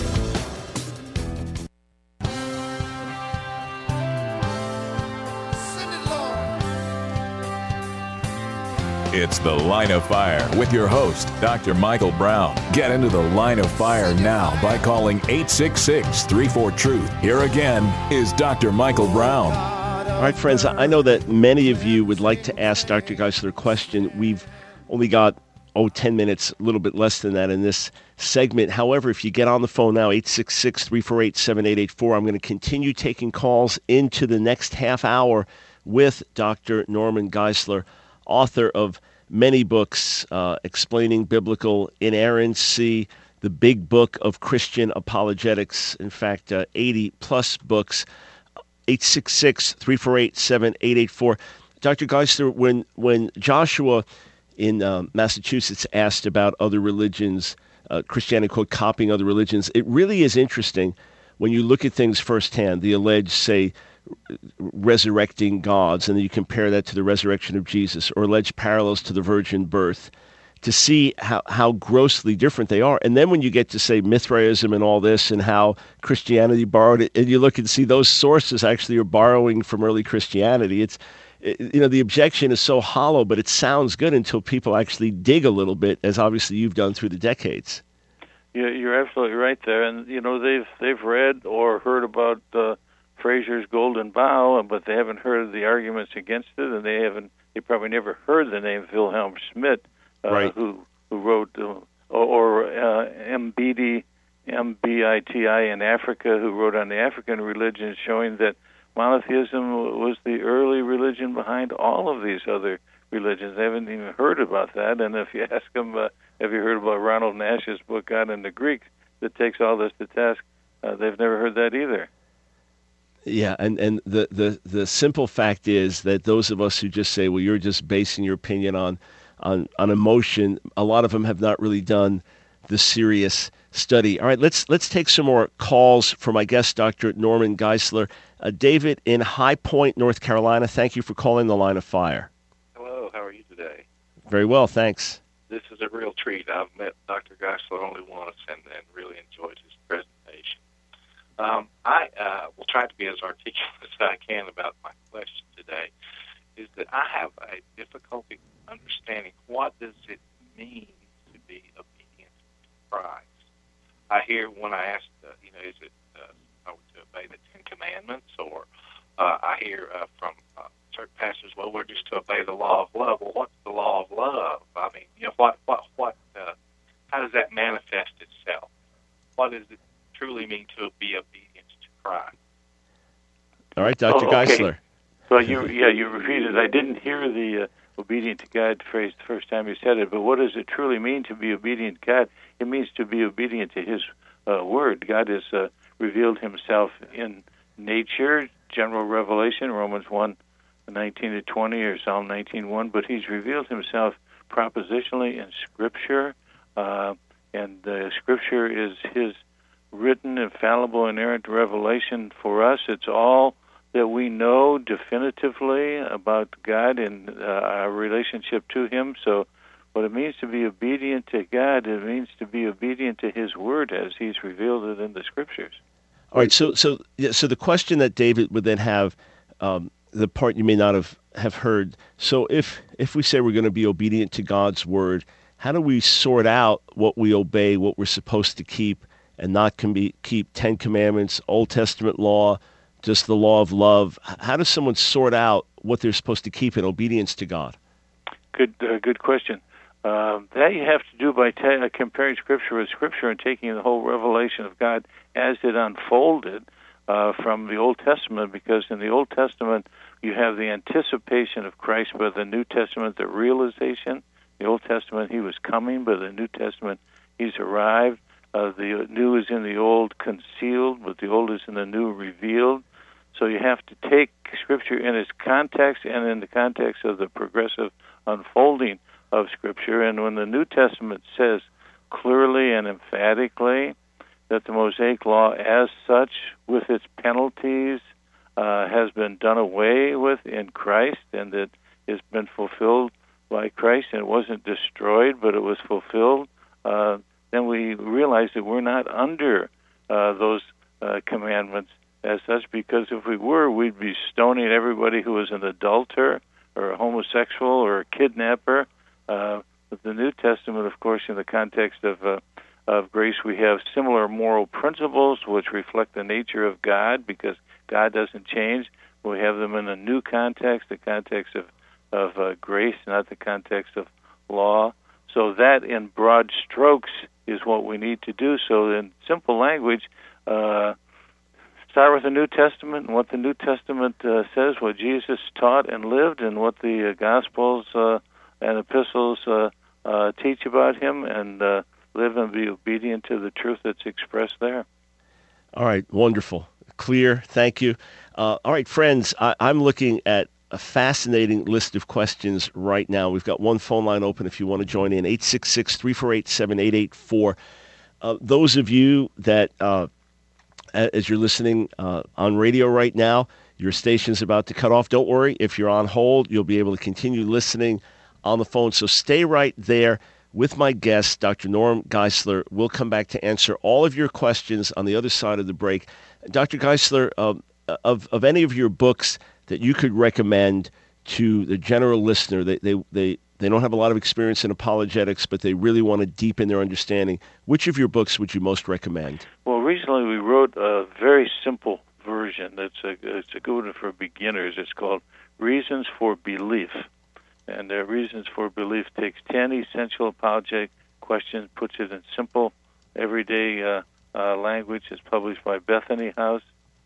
Speaker 2: It's The Line of Fire with your host, Doctor Michael Brown. Get into the Line of Fire now by calling eight six six, three four, truth. Here again is Doctor Michael Brown.
Speaker 1: All right, friends, I know that many of you would like to ask Doctor Geisler a question. We've only got, oh, ten minutes, a little bit less than that in this segment. However, if you get on the phone now, eight six six, three four eight, seven eight eight four, I'm going to continue taking calls into the next half hour with Doctor Norman Geisler, author of many books uh, explaining biblical inerrancy, the big book of Christian apologetics, in fact, uh, eighty plus books, eight six six, three four eight, seven eight eight four. Doctor Geisler, when, when Joshua in um, Massachusetts asked about other religions, uh, Christianity, quote, copying other religions, it really is interesting when you look at things firsthand, the alleged, say, resurrecting gods, and then you compare that to the resurrection of Jesus, or alleged parallels to the virgin birth, to see how, how grossly different they are. And then when you get to, say, Mithraism and all this, and how Christianity borrowed it, and you look and see those sources actually are borrowing from early Christianity, it's, it, you know, the objection is so hollow, but it sounds good until people actually dig a little bit, as obviously you've done through the decades.
Speaker 5: Yeah, you're absolutely right there. And, you know, they've, they've read or heard about uh, Fraser's Golden Bough, but they haven't heard the arguments against it, and they haven't. They probably never heard the name Wilhelm Schmidt, uh,
Speaker 1: right.
Speaker 5: who who wrote, uh, or uh, M B D, M B I T I in Africa, who wrote on the African religions, showing that monotheism was the early religion behind all of these other religions. They haven't even heard about that. And if you ask them, uh, have you heard about Ronald Nash's book, God and the Greeks, that takes all this to task? Uh, they've never heard that either.
Speaker 1: Yeah, and, and the, the, the simple fact is that those of us who just say, well, you're just basing your opinion on, on, on emotion, a lot of them have not really done the serious study. All right, let's let's take some more calls for my guest, Doctor Norman Geisler. Uh, David in High Point, North Carolina, thank you for calling the Line of Fire.
Speaker 7: Hello, how are you today?
Speaker 1: Very well, thanks.
Speaker 7: This is a real treat. I've met Doctor Geisler only once and, and really enjoyed his presentation. Um, I uh, will try to be as articulate as I can about my question today, is that I have a difficulty understanding what does it mean to be obedient to Christ. I hear when I ask, uh, you know, is it uh, are we to obey the Ten Commandments, or uh, I hear uh, from uh, certain pastors, well, we're just to obey the law of love. Well, what's the law of love? I mean, you know, what, what, what, uh, how does that manifest itself? What does it truly mean to be obedient to Christ?
Speaker 1: All right, Doctor
Speaker 5: Oh, okay.
Speaker 1: Geisler.
Speaker 5: Well, you yeah, you repeated. I didn't hear the uh, obedient to God phrase the first time you said it, but what does it truly mean to be obedient to God? It means to be obedient to His uh, Word. God has uh, revealed Himself in nature, general revelation, Romans one, nineteen to twenty, or Psalm nineteen one, but He's revealed Himself propositionally in Scripture, uh, and uh, Scripture is His written, infallible, inerrant revelation for us. It's all that we know definitively about God and uh, our relationship to Him. So what it means to be obedient to God, it means to be obedient to His Word as He's revealed it in the Scriptures.
Speaker 1: All right, so so yeah, so the question that David would then have, um, the part you may not have, have heard, so if, if we say we're going to be obedient to God's Word, how do we sort out what we obey, what we're supposed to keep, and not can be, keep Ten Commandments, Old Testament law, just the law of love? How does someone sort out what they're supposed to keep in obedience to God?
Speaker 5: Good, uh, good question. Uh, that you have to do by t- uh, comparing Scripture with Scripture and taking the whole revelation of God as it unfolded uh, from the Old Testament, because in the Old Testament you have the anticipation of Christ, but the New Testament, the realization. The Old Testament, he was coming, but the New Testament, he's arrived. Uh, the new is in the old concealed, but the old is in the new revealed. So you have to take Scripture in its context and in the context of the progressive unfolding of Scripture. And when the New Testament says clearly and emphatically that the Mosaic Law as such, with its penalties, uh, has been done away with in Christ, and that it's been fulfilled by Christ, and it wasn't destroyed, but it was fulfilled, uh, then we realize that we're not under uh, those uh, commandments as such, because if we were, we'd be stoning everybody who was an adulterer or a homosexual or a kidnapper. Uh, with the New Testament, of course, in the context of uh, of grace, we have similar moral principles which reflect the nature of God, because God doesn't change. We have them in a new context, the context of, of uh, grace, not the context of law. So that, in broad strokes, is what we need to do. So in simple language, uh, start with the New Testament and what the New Testament uh, says, what Jesus taught and lived, and what the uh, Gospels uh, and epistles uh, uh, teach about him, and uh, live and be obedient to the truth that's expressed there.
Speaker 1: All right, wonderful. Clear, thank you. Uh, all right, friends, I, I'm looking at a fascinating list of questions right now. We've got one phone line open if you want to join in, eight six six, three four eight, seven eight eight four. Uh, those of you that, uh, as you're listening uh, on radio right now, your station's about to cut off. Don't worry. If you're on hold, you'll be able to continue listening on the phone. So stay right there with my guest, Doctor Norm Geisler. We'll come back to answer all of your questions on the other side of the break. Doctor Geisler, uh, of, of any of your books that you could recommend to the general listener, they, they, they, they don't have a lot of experience in apologetics, but they really want to deepen their understanding, which of your books would you most recommend?
Speaker 5: Well, recently we wrote a very simple version that's a, it's a good one for beginners. It's called Reasons for Belief. And uh, Reasons for Belief takes ten essential apologetic questions, puts it in simple, everyday uh, uh, language. It's published by Bethany House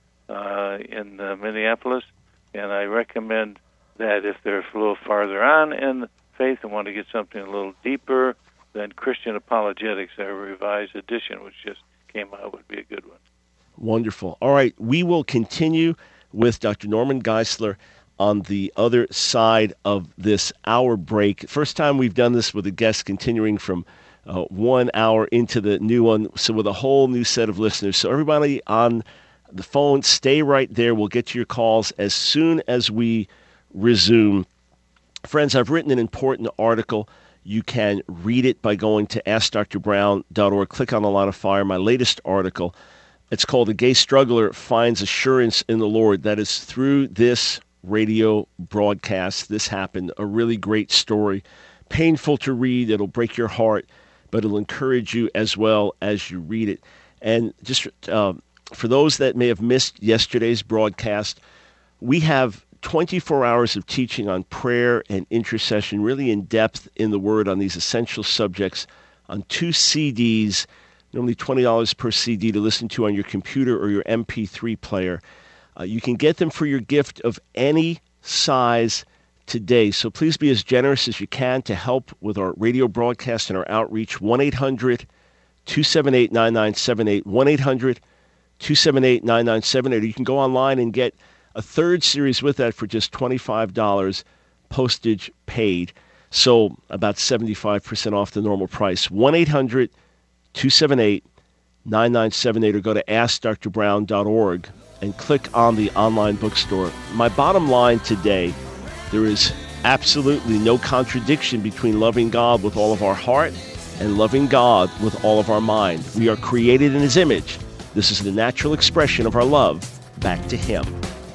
Speaker 5: uh, in uh, Minneapolis. And I recommend that if they're a little farther on in faith and want to get something a little deeper, then Christian Apologetics, a revised edition, which just came out, would be a good one.
Speaker 1: Wonderful. All right, we will continue with Doctor Norman Geisler on the other side of this hour break. First time we've done this with a guest continuing from uh, one hour into the new one, so with a whole new set of listeners. So everybody on the phone, stay right there. We'll get to your calls as soon as we resume. Friends, I've written an important article. You can read it by going to ask dr brown dot org. Click on the Line of Fire, my latest article. It's called A Gay Struggler Finds Assurance in the Lord. That is through this radio broadcast. This happened. A really great story. Painful to read. It'll break your heart, but it'll encourage you as well as you read it. And just uh, for those that may have missed yesterday's broadcast, we have twenty-four hours of teaching on prayer and intercession, really in depth in the Word on these essential subjects on two C Ds, normally twenty dollars per C D to listen to on your computer or your M P three player. Uh, you can get them for your gift of any size today. So please be as generous as you can to help with our radio broadcast and our outreach. one eight hundred two seven eight nine nine seven eight, one eight hundred two seven eight nine nine seven eight. Or you can go online and get a third series with that for just twenty-five dollars, postage paid. So about seventy-five percent off the normal price. one eight hundred two seven eight nine nine seven eight, or go to ask dr brown dot org and click on the online bookstore. My bottom line today, there is absolutely no contradiction between loving God with all of our heart and loving God with all of our mind. We are created in His image. This is the natural expression of our love back to Him.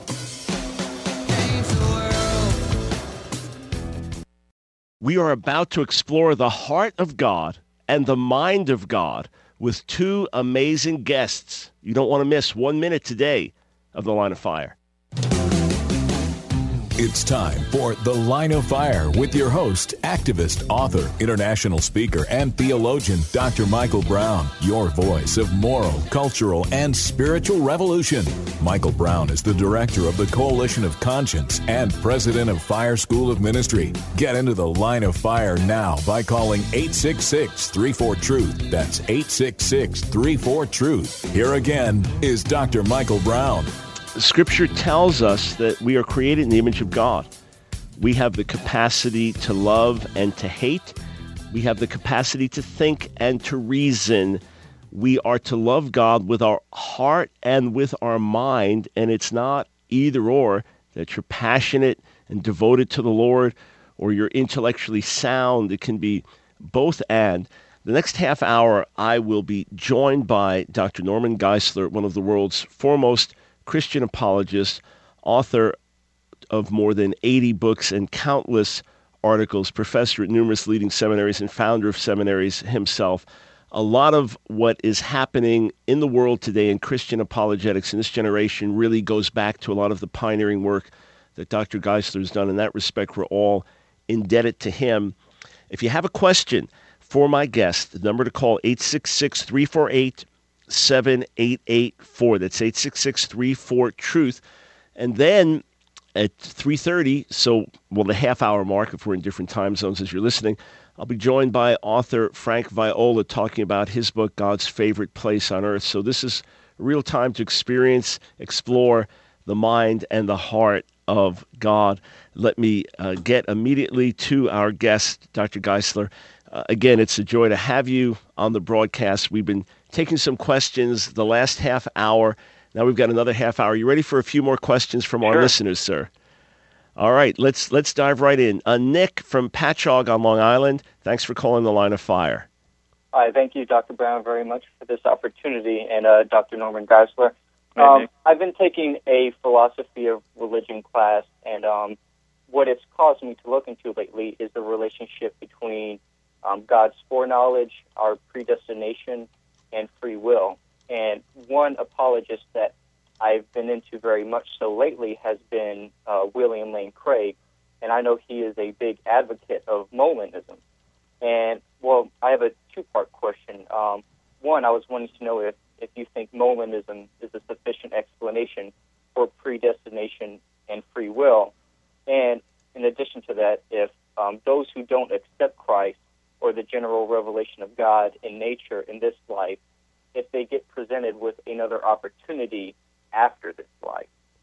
Speaker 1: We are about to explore the heart of God and the mind of God with two amazing guests. You don't want to miss one minute today of The Line of Fire.
Speaker 2: It's time for The Line of Fire with your host, activist, author, international speaker, and theologian, Doctor Michael Brown, your voice of moral, cultural, and spiritual revolution. Michael Brown is the director of the Coalition of Conscience and president of Fire School of Ministry. Get into The Line of Fire now by calling eight six six, three four, truth. That's eight six six, three four, truth. Here again is Doctor Michael Brown.
Speaker 1: Scripture tells us that we are created in the image of God. We have the capacity to love and to hate. We have the capacity to think and to reason. We are to love God with our heart and with our mind, and it's not either or, that you're passionate and devoted to the Lord or you're intellectually sound. It can be both and. The next half hour, I will be joined by Doctor Norman Geisler, one of the world's foremost Christian apologist, author of more than eighty books and countless articles, professor at numerous leading seminaries and founder of seminaries himself. A lot of what is happening in the world today in Christian apologetics in this generation really goes back to a lot of the pioneering work that Doctor Geisler has done. In that respect, we're all indebted to him. If you have a question for my guest, the number to call, eight six six, three four eight, seven eight eight four. That's eight six six, three four, truth. And then at three thirty, so, well, the half-hour mark, if we're in different time zones as you're listening, I'll be joined by author Frank Viola talking about his book, God's Favorite Place on Earth. So this is real time to experience, explore the mind and the heart of God. Let me uh, get immediately to our guest, Doctor Geisler. Uh, again, it's a joy to have you on the broadcast. We've been taking some questions the last half hour. Now we've got another half hour. You ready for a few more questions from our
Speaker 3: Sure.
Speaker 1: listeners, sir? All right, let's let's dive right in. Uh, Nick from Patchogue on Long Island, thanks for calling The Line of Fire.
Speaker 8: Hi, thank you, Doctor Brown, very much for this opportunity, and uh, Doctor Norman Geisler.
Speaker 5: Hi,
Speaker 8: Um,
Speaker 5: Nick.
Speaker 8: I've been taking a philosophy of religion class, and um, what it's caused me to look into lately is the relationship between um, God's foreknowledge, our predestination, and free will. And one apologist that I've been into very much so lately has been uh, William Lane Craig, and I know he is a big advocate of Molinism. And, well, I have a two-part question. Um, one, I was wanting to know if, if you think Molinism is a sufficient explanation for predestination and free will. And in addition to that, if um, those who don't accept Christ or the general revelation of God in nature in this life, if they get presented with another opportunity after this life.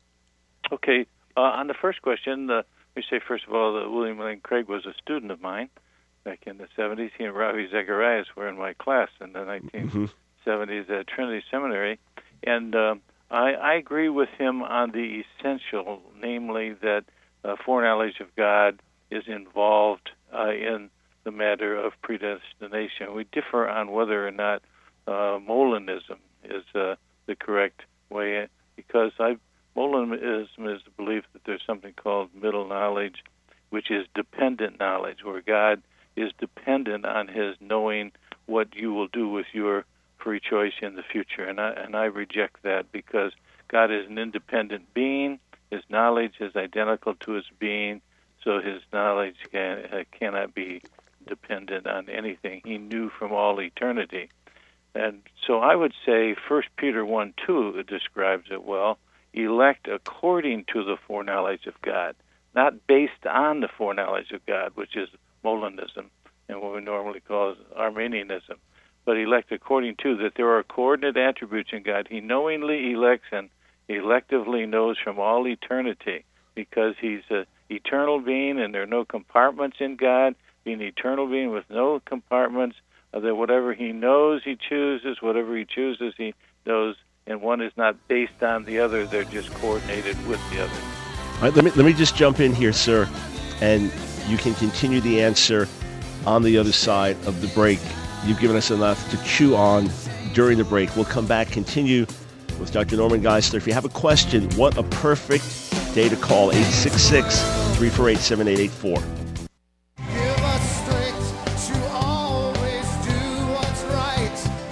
Speaker 5: Okay, uh, on the first question, uh, let me say, first of all, that William Lane Craig was a student of mine back in the seventies. He and Ravi Zacharias were in my class in the nineteen seventies at Trinity Seminary. And uh, I, I agree with him on the essential, namely that uh, foreknowledge of God is involved uh, in the matter of predestination. We differ on whether or not uh, Molinism is uh, the correct way, because I, Molinism is the belief that there's something called middle knowledge, which is dependent knowledge, where God is dependent on his knowing what you will do with your free choice in the future. And I, and I reject that, because God is an independent being. His knowledge is identical to his being, so his knowledge can, uh, cannot be dependent on anything. He knew from all eternity. And so I would say First Peter one two describes it well. Elect according to the foreknowledge of God, not based on the foreknowledge of God, which is Molinism and what we normally call Arminianism, but elect according to, that there are coordinate attributes in God. He knowingly elects and electively knows from all eternity, because he's an eternal being and there are no compartments in God, being an eternal being with no compartments, uh, that whatever he knows, he chooses, whatever he chooses, he knows, and one is not based on the other, they're just coordinated with the other.
Speaker 1: All right, let me, let me just jump in here, sir, and you can continue the answer on the other side of the break. You've given us enough to chew on during the break. We'll come back, continue with Doctor Norman Geisler. If you have a question, what a perfect day to call, eight six six, three four eight, seven eight eight four.
Speaker 4: Give us strength to always do what's right.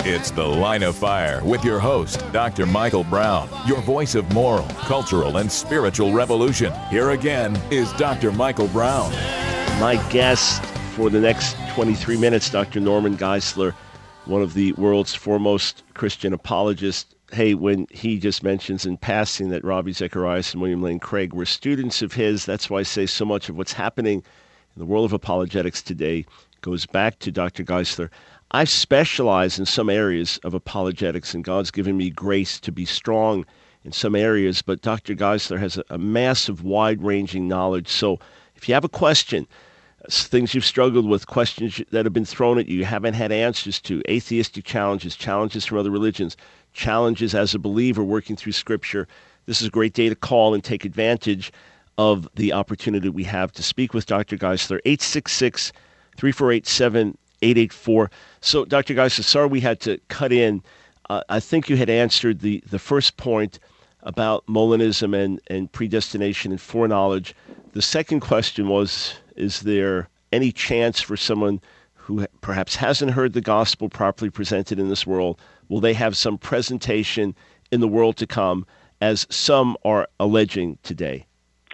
Speaker 2: It's The Line of Fire with your host, Doctor Michael Brown, your voice of moral, cultural, and spiritual revolution. Here again is Doctor Michael Brown.
Speaker 1: My guest for the next twenty-three minutes, Doctor Norman Geisler, one of the world's foremost Christian apologists. Hey, when he just mentions in passing that Ravi Zacharias and William Lane Craig were students of his, that's why I say so much of what's happening in the world of apologetics today goes back to Doctor Geisler. I've specialized in some areas of apologetics, and God's given me grace to be strong in some areas, but Doctor Geisler has a, a massive, wide-ranging knowledge. So if you have a question, things you've struggled with, questions that have been thrown at you, you haven't had answers to, atheistic challenges, challenges from other religions, challenges as a believer working through Scripture, this is a great day to call and take advantage of the opportunity we have to speak with Doctor Geisler. eight six six, three four eight, seven eight eight four. So, Doctor Geisler, sorry we had to cut in. Uh, I think you had answered the, the first point about Molinism and, and predestination and foreknowledge. The second question was, is there any chance for someone who perhaps hasn't heard the gospel properly presented in this world, will they have some presentation in the world to come, as some are alleging today?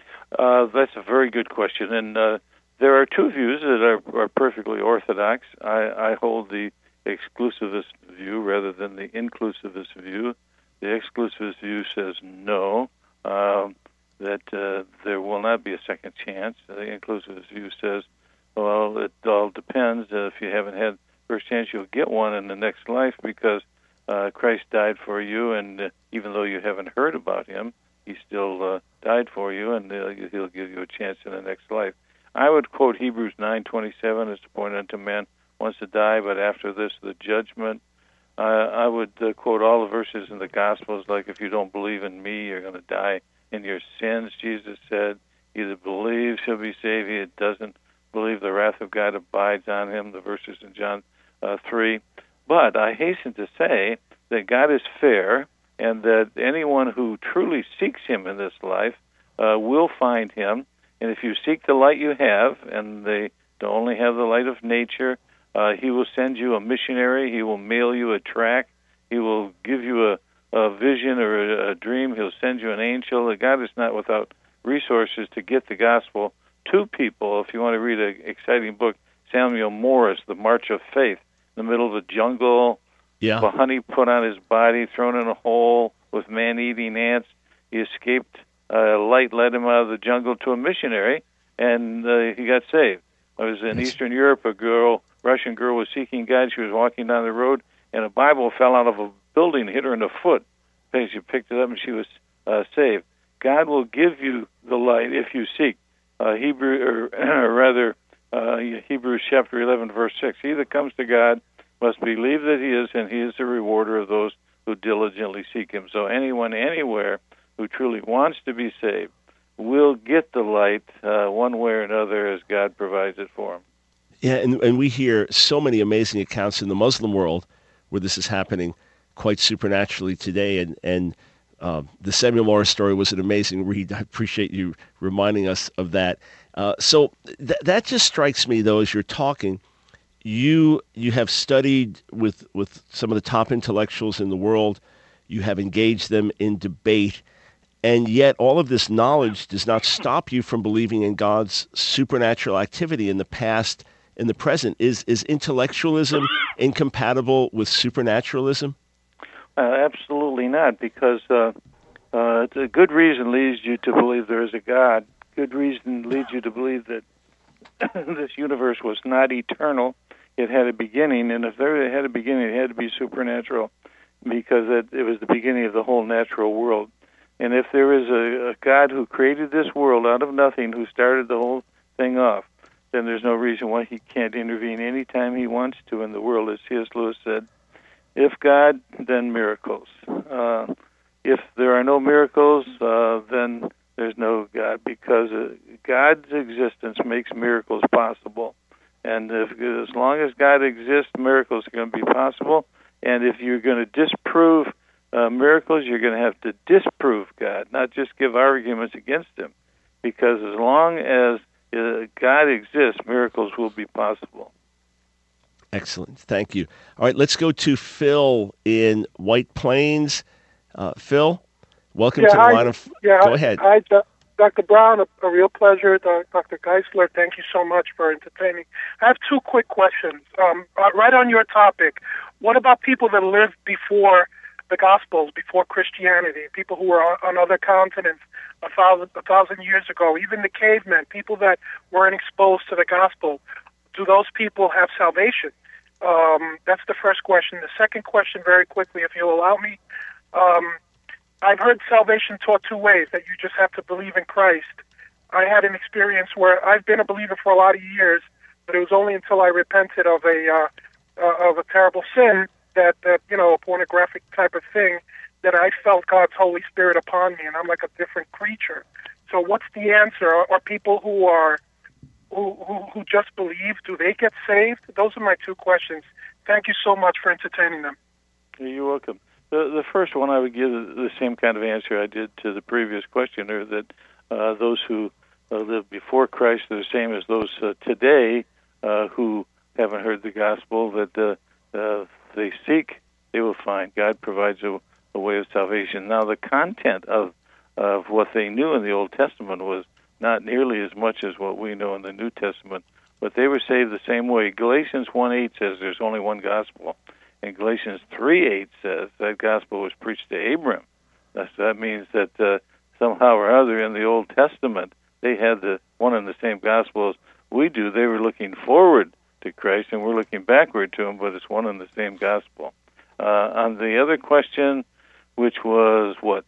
Speaker 5: Uh, that's a very good question, and uh, there are two views that are, are perfectly orthodox. I, I hold the exclusivist view rather than the inclusivist view. The exclusivist view says no, um, that uh, there will not be a second chance. The inclusivist view says, well, it all depends. Uh, if you haven't had first chance, you'll get one in the next life because uh, Christ died for you, and uh, even though you haven't heard about him, he still uh, died for you, and uh, he'll give you a chance in the next life. I would quote Hebrews nine twenty-seven, "It's appointed unto man once to die, but after this the judgment." Uh, I would uh, quote all the verses in the Gospels, like, if you don't believe in me, you're going to die in your sins. Jesus said, he that believes shall be saved, he that doesn't believe, the wrath of God abides on him, the verses in John uh, three. But I hasten to say that God is fair, and that anyone who truly seeks him in this life uh, will find him. And if you seek the light you have, and they don't only have the light of nature, uh, he will send you a missionary, he will mail you a tract, he will give you a, a vision or a, a dream, he'll send you an angel. God is not without resources to get the gospel to people. If you want to read an exciting book, Samuel Morris, The March of Faith, in the middle of the jungle,
Speaker 1: yeah.
Speaker 5: the honey put on his body, thrown in a hole with man-eating ants. He escaped. Uh, light led him out of the jungle to a missionary, and uh, he got saved. I was in yes. Eastern Europe. A girl, Russian girl, was seeking God. She was walking down the road, and a Bible fell out of a building, hit her in the foot. She picked it up, and she was uh, saved. God will give you the light if you seek. Uh, Hebrew, or, or rather, uh, Hebrews chapter eleven, verse six. He that comes to God must believe that he is, and he is the rewarder of those who diligently seek him. So anyone, anywhere, who truly wants to be saved will get the light uh, one way or another as God provides it for him.
Speaker 1: Yeah, and, and we hear so many amazing accounts in the Muslim world where this is happening quite supernaturally today. And, and uh, the Samuel Morris story was an amazing read. I appreciate you reminding us of that. Uh, so th- that just strikes me, though, as you're talking, you you have studied with, with some of the top intellectuals in the world. You have engaged them in debate. And yet all of this knowledge does not stop you from believing in God's supernatural activity in the past and the present. Is is intellectualism incompatible with supernaturalism?
Speaker 5: Uh, absolutely not, because uh, uh, a good reason leads you to believe there is a God. Good reason leads you to believe that this universe was not eternal. It had a beginning, and if there had a beginning, it had to be supernatural, because it, it was the beginning of the whole natural world. And if there is a, a God who created this world out of nothing, who started the whole thing off, then there's no reason why he can't intervene anytime he wants to in the world. As C S Lewis said, if God, then miracles. Uh, if there are no miracles, uh, then there's no God, because uh, God's existence makes miracles possible. And if, as long as God exists, miracles are going to be possible. And if you're going to disprove Uh, miracles, you're going to have to disprove God, not just give arguments against him, because as long as uh, God exists, miracles will be possible.
Speaker 1: Excellent. Thank you. All right, let's go to Phil in White Plains. Uh, Phil, welcome
Speaker 9: yeah,
Speaker 1: to the
Speaker 9: hi,
Speaker 1: line of...
Speaker 9: Yeah,
Speaker 1: go ahead.
Speaker 9: Hi, Doctor Brown, a, a real pleasure. Doctor Geisler, thank you so much for entertaining. I have two quick questions. Um, right on your topic, what about people that lived before the Gospels, before Christianity, people who were on, on other continents a thousand, a thousand years ago, even the cavemen, people that weren't exposed to the Gospel? Do those people have salvation? Um, that's the first question. The second question, very quickly, if you'll allow me, um, I've heard salvation taught two ways, that you just have to believe in Christ. I had an experience where I've been a believer for a lot of years, but it was only until I repented of a uh, uh, of a terrible sin, that, that, you know, a pornographic type of thing, that I felt God's Holy Spirit upon me, and I'm like a different creature. So what's the answer? Are, are people who are who, who who just believe, do they get saved? Those are my two questions. Thank you so much for entertaining them.
Speaker 5: You're welcome. The the first one, I would give the same kind of answer I did to the previous questioner, that uh, those who uh, lived before Christ are the same as those uh, today uh, who haven't heard the gospel, that uh, uh, they seek, they will find. God provides a, a way of salvation. Now, the content of of what they knew in the Old Testament was not nearly as much as what we know in the New Testament, but they were saved the same way. Galatians one eight says there's only one gospel. And Galatians three eight says that gospel was preached to Abram. That's, that means that uh, somehow or other in the Old Testament, they had the one and the same gospel as we do. They were looking forward to Christ, and we're looking backward to him, but it's one and the same gospel. Uh, on the other question, which was what?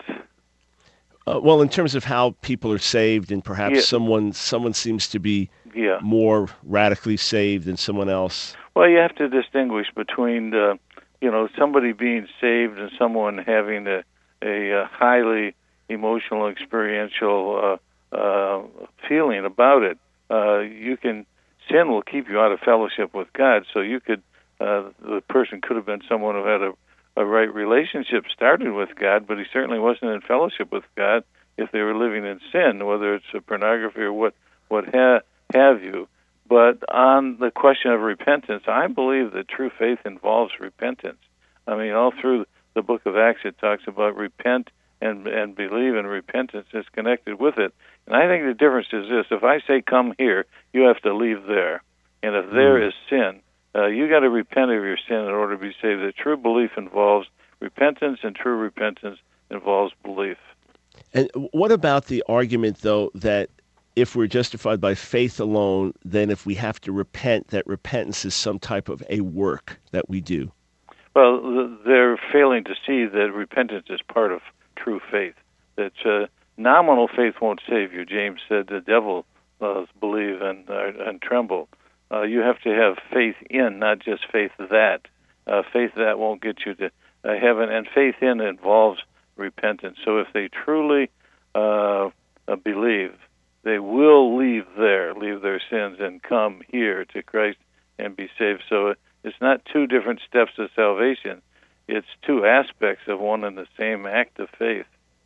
Speaker 1: Uh, well, in terms of how people are saved, and perhaps
Speaker 5: yeah.
Speaker 1: someone someone seems to be
Speaker 5: yeah.
Speaker 1: more radically saved than someone else.
Speaker 5: Well, you have to distinguish between, uh, you know, somebody being saved and someone having a, a, a highly emotional, experiential uh, uh, feeling about it. Uh, you can sin will keep you out of fellowship with God, so you could uh, the person could have been someone who had a, a right relationship started with God, but he certainly wasn't in fellowship with God if they were living in sin, whether it's a pornography or what what ha- have you. But on the question of repentance, I believe that true faith involves repentance. I mean, all through the book of Acts, it talks about repent and and believe, and repentance is connected with it. And I think the difference is this: if I say come here, you have to leave there. And if there mm. is sin, uh, you got to repent of your sin in order to be saved. The true belief involves repentance, and true repentance involves belief.
Speaker 1: And what about the argument, though, that if we're justified by faith alone, then if we have to repent, that repentance is some type of a work that we do?
Speaker 5: Well, they're failing to see that repentance is part of true faith. That uh, nominal faith won't save you. James said the devil uh, believe and uh, and tremble. Uh, you have to have faith in, not just faith that. Uh, faith that won't get you to uh, heaven, and faith in involves repentance. So if they truly uh, uh, believe, they will leave there, leave their sins, and come here to Christ and be saved. So it's not two different steps of salvation. It's two aspects of one and the same act of faith.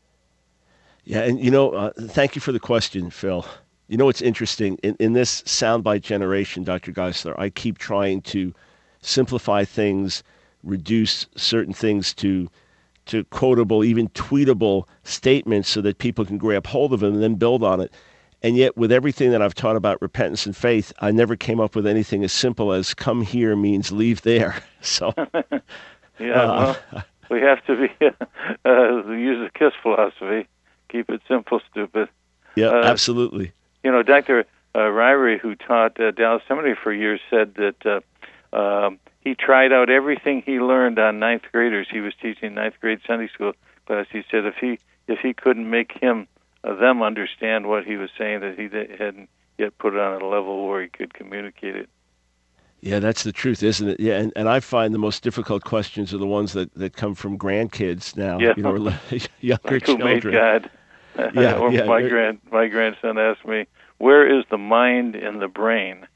Speaker 1: Yeah, and you know, uh, thank you for the question, Phil. You know what's interesting? In, in this soundbite generation, Doctor Geisler, I keep trying to simplify things, reduce certain things to to quotable, even tweetable statements so that people can grab hold of them and then build on it. And yet, with everything that I've taught about repentance and faith, I never came up with anything as simple as come here means leave there. So,
Speaker 5: yeah, uh, well, we have to be uh, use the KISS philosophy. Keep it simple, stupid.
Speaker 1: Yeah,
Speaker 5: uh,
Speaker 1: absolutely.
Speaker 5: You know, Doctor Uh, Ryrie, who taught uh, Dallas Seminary for years, said that uh, um, he tried out everything he learned on ninth graders. He was teaching ninth grade Sunday school class. He said if he if he couldn't make him uh, them understand what he was saying, that he hadn't yet put it on a level where he could communicate it.
Speaker 1: Yeah, that's the truth, isn't it? Yeah, and, and I find the most difficult questions are the ones that, that come from grandkids now.
Speaker 5: Yeah.
Speaker 1: You know, younger
Speaker 5: like who
Speaker 1: children.
Speaker 5: Made God?
Speaker 1: Yeah,
Speaker 5: or
Speaker 1: yeah,
Speaker 5: my grand my grandson asked me, "Where is the mind in the brain?"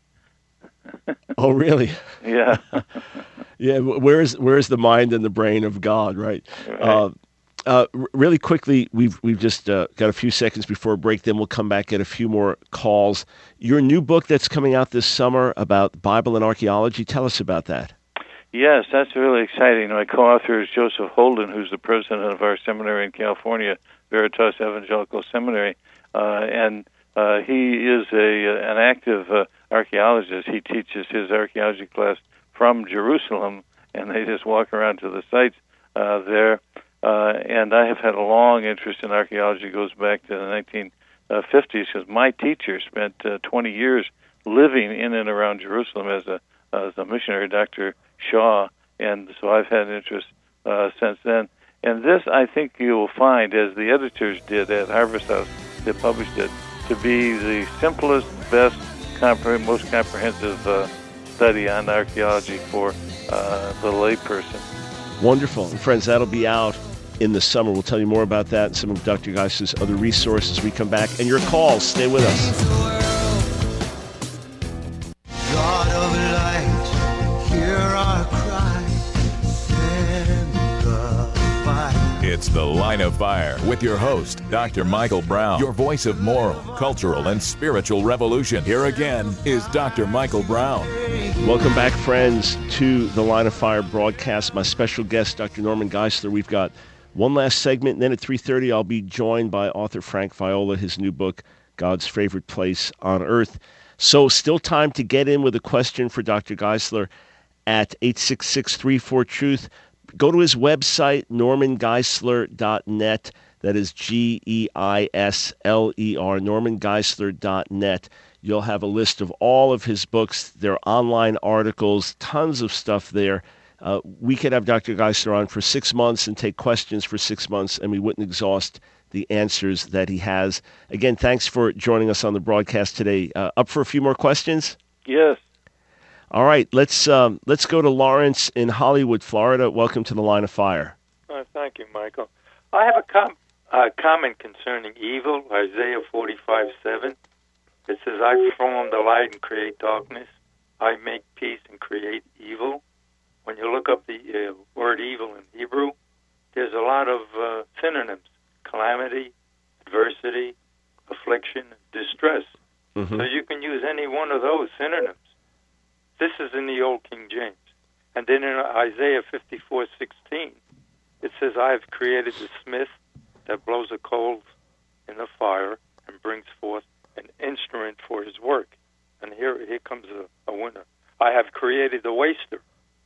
Speaker 1: Oh, really?
Speaker 5: Yeah.
Speaker 1: Yeah. Where is where is the mind and the brain of God? Right.
Speaker 5: Right.
Speaker 1: Uh, Uh, r- really quickly, we've we've just uh, got a few seconds before a break. Then we'll come back, get a few more calls. Your new book that's coming out this summer about Bible and archaeology. Tell us about that.
Speaker 5: Yes, that's really exciting. My co-author is Joseph Holden, who's the president of our seminary in California, Veritas Evangelical Seminary, uh, and uh, he is a an active uh, archaeologist. He teaches his archaeology class from Jerusalem, and they just walk around to the sites uh, there. Uh, and I have had a long interest in archaeology. It goes back to the nineteen fifties, because my teacher spent uh, twenty years living in and around Jerusalem as a as a missionary, Doctor Shaw, and so I've had an interest uh, since then. And this, I think you will find, as the editors did at Harvest House, that published it, to be the simplest, best, compre- most comprehensive uh, study on archaeology for uh, the layperson.
Speaker 1: Wonderful. And friends, that'll be out in the summer. We'll tell you more about that and some of Doctor Geisler's other resources as we come back. And your calls, stay with us.
Speaker 4: God of light, hear our cry, send the fire.
Speaker 2: It's The Line of Fire with your host, Doctor Michael Brown, your voice of moral, cultural, and spiritual revolution. Here again is Doctor Michael Brown.
Speaker 1: Welcome back, friends, to the Line of Fire broadcast. My special guest, Doctor Norman Geisler. We've got one last segment, and then at three thirty, I'll be joined by author Frank Viola, his new book, God's Favorite Place on Earth. So still time to get in with a question for Doctor Geisler at eight six six, three four, truth. Go to his website, norman geisler dot net. That is G E I S L E R, norman geisler dot net. You'll have a list of all of his books, their online articles, tons of stuff there. Uh, we could have Doctor Geisler on for six months and take questions for six months, and we wouldn't exhaust the answers that he has. Again, thanks for joining us on the broadcast today. Uh, up for a few more questions?
Speaker 5: Yes.
Speaker 1: All right, let's um, let's go to Lawrence in Hollywood, Florida. Welcome to the Line of Fire.
Speaker 10: Uh, thank you, Michael. I have a com- uh, comment concerning evil, Isaiah forty-five seven. It says, I form the light and create darkness. I make peace and create evil. When you look up the uh, word evil in Hebrew, there's a lot of uh, synonyms: calamity, adversity, affliction, distress. Mm-hmm. So you can use any one of those synonyms. This is in the Old King James. And then in Isaiah fifty-four sixteen, it says, I have created the smith that blows a coal in the fire and brings forth an instrument for his work. And here, here comes a, a winner. I have created the waster.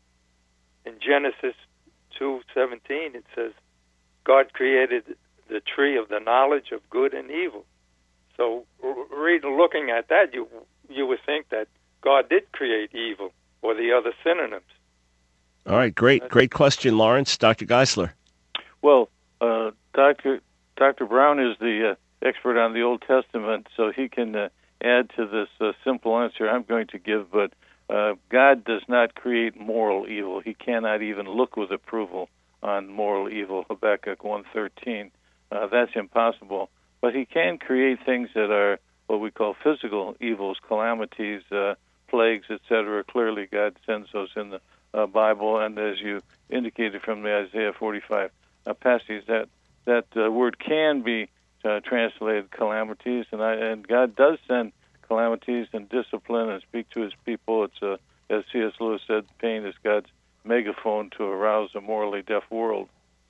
Speaker 10: In Genesis two seventeen, it says, God created the tree of the knowledge of good and evil. So, read, looking at that, you you would think that God did create evil, or the other synonyms.
Speaker 1: All right, great, great question, Lawrence. Doctor Geisler.
Speaker 5: Well, uh, Doctor Doctor Brown is the uh, expert on the Old Testament, so he can uh, add to this uh, simple answer I'm going to give, but uh, God does not create moral evil. He cannot even look with approval on moral evil, Habakkuk one thirteen. Uh, that's impossible. But he can create things that are what we call physical evils, calamities, uh, plagues, et cetera. Clearly, God sends those in the uh, Bible, and as you indicated from the Isaiah forty-five uh, passage, that that uh, word can be uh, translated calamities, and, I, and God does send calamities and discipline and speak to his people. It's uh, as C S Lewis said, pain is God's megaphone to arouse a morally deaf world.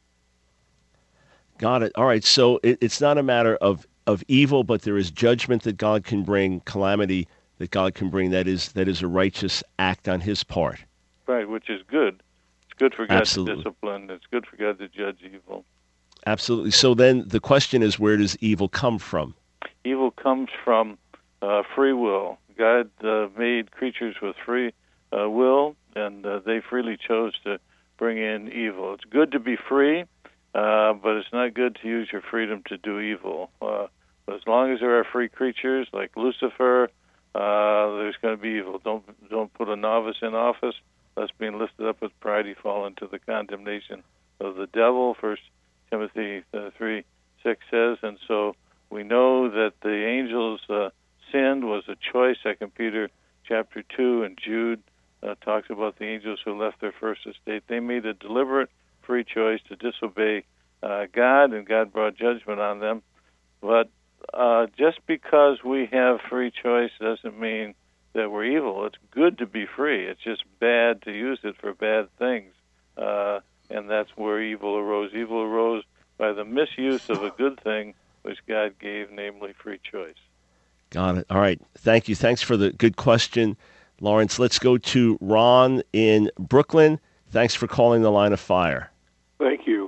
Speaker 1: Got it. All right. So it, it's not a matter of, of evil, but there is judgment that God can bring, calamity that God can bring. That is that is a righteous act on his part.
Speaker 5: Right, which is good. It's good for God
Speaker 1: Absolutely.
Speaker 5: to discipline. It's good for God to judge evil.
Speaker 1: Absolutely. So then the question is, where does evil come from?
Speaker 5: Evil comes from uh, free will. God uh, made creatures with free uh, will, and uh, they freely chose to bring in evil. It's good to be free, uh, but it's not good to use your freedom to do evil. Uh, but as long as there are free creatures like Lucifer, uh, there's going to be evil. Don't don't put a novice in office, lest being lifted up with pride he fall into the condemnation of the devil. First Timothy uh, three six says, and so we know that the angels uh, sinned was a choice. Second Peter chapter two and Jude uh, talks about the angels who left their first estate. They made a deliberate free choice to disobey uh, God, and God brought judgment on them. But uh, just because we have free choice doesn't mean that we're evil. It's good to be free. It's just bad to use it for bad things. Uh, and that's where evil arose. Evil arose by the misuse of a good thing which God gave, namely free choice.
Speaker 1: Got it. All right. Thank you. Thanks for the good question, Lawrence. Let's go to Ron in Brooklyn. Thanks for calling the Line of Fire.
Speaker 11: Thank you.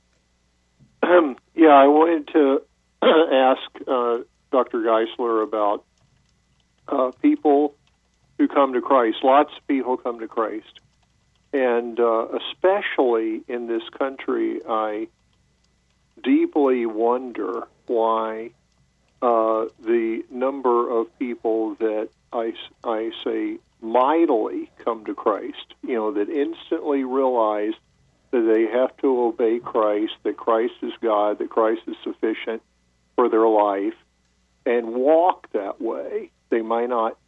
Speaker 11: Um, yeah, I wanted to ask uh, Doctor Geisler about uh, people who come to Christ. Lots of people come to Christ. And uh, especially in this country, I deeply wonder why uh, the number of people that I, I say mightily come to Christ, you know, that instantly realize that they have to obey Christ, that Christ is God, that Christ is sufficient for their life, and walk that way. They might not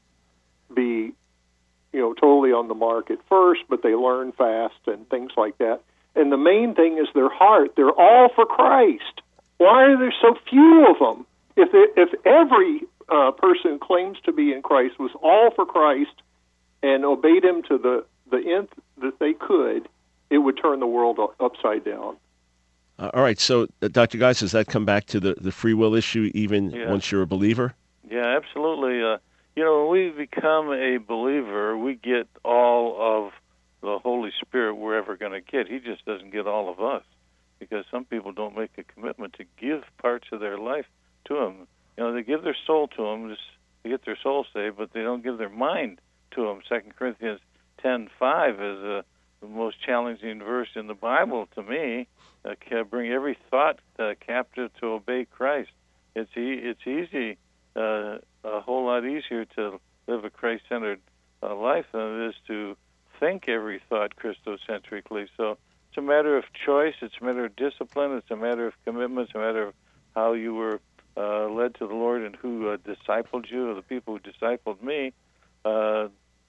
Speaker 11: be, you know, totally on the mark at first, but they learn fast and things like that. And the main thing is their heart. They're all for Christ. Why are there so few of them? If it, if every uh, person claims to be in Christ, was all for Christ, and obeyed him to the, the nth that they could, it would turn the world upside down.
Speaker 1: Uh, all right, so uh, Doctor Geis, does that come back to the, the free will issue even
Speaker 5: yeah.
Speaker 1: once you're a believer?
Speaker 5: Yeah, absolutely. Uh, you know, when we become a believer, we get all of the Holy Spirit we're ever going to get. He just doesn't get all of us, because some people don't make a commitment to give parts of their life to him. You know, they give their soul to him just to get their soul saved, but they don't give their mind to him. Second Corinthians ten five is a the most challenging verse in the Bible to me. Uh, can bring every thought uh, captive to obey Christ. It's e- it's easy, uh, a whole lot easier to live a Christ-centered uh, life than it is to think every thought Christocentrically. So it's a matter of choice. It's a matter of discipline. It's a matter of commitment. It's a matter of how you were uh, led to the Lord and who uh, discipled you, or the people who discipled me, uh,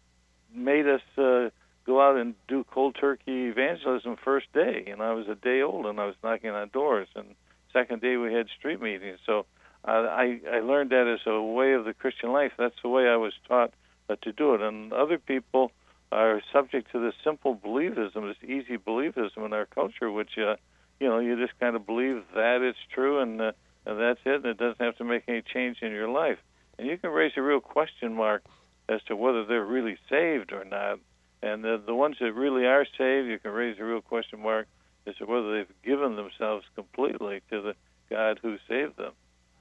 Speaker 5: made us uh, go out and do cold turkey evangelism first day. And I was a day old, and I was knocking on doors. And second day we had street meetings. So uh, I, I learned that as a way of the Christian life. That's the way I was taught uh, to do it. And other people are subject to this simple believism, this easy believism in our culture, which, uh, you know, you just kind of believe that it's true, and, uh, and that's it, and it doesn't have to make any change in your life. And you can raise a real question mark as to whether they're really saved or not. And the, the ones that really are saved, you can raise a real question mark as to whether they've given themselves completely to the God who saved them.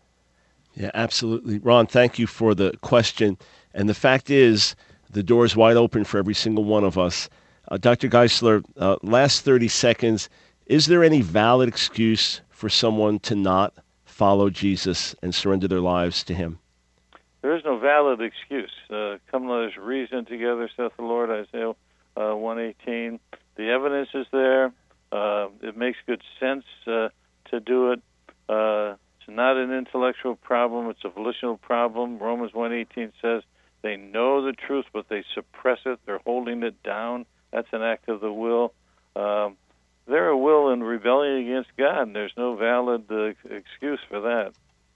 Speaker 1: Yeah, absolutely. Ron, thank you for the question. And the fact is, the door is wide open for every single one of us. Uh, Doctor Geisler, uh, last thirty seconds, is there any valid excuse for someone to not follow Jesus and surrender their lives to him?
Speaker 5: There is no valid excuse. Uh, come let us reason together, saith the Lord, Isaiah uh, one eighteen. The evidence is there. Uh, it makes good sense uh, to do it. Uh, it's not an intellectual problem. It's a volitional problem. Romans one eighteen says they know the truth, but they suppress it. They're holding it down. That's an act of the will. Um, they're a will in rebellion against God, and there's no valid uh, excuse for that.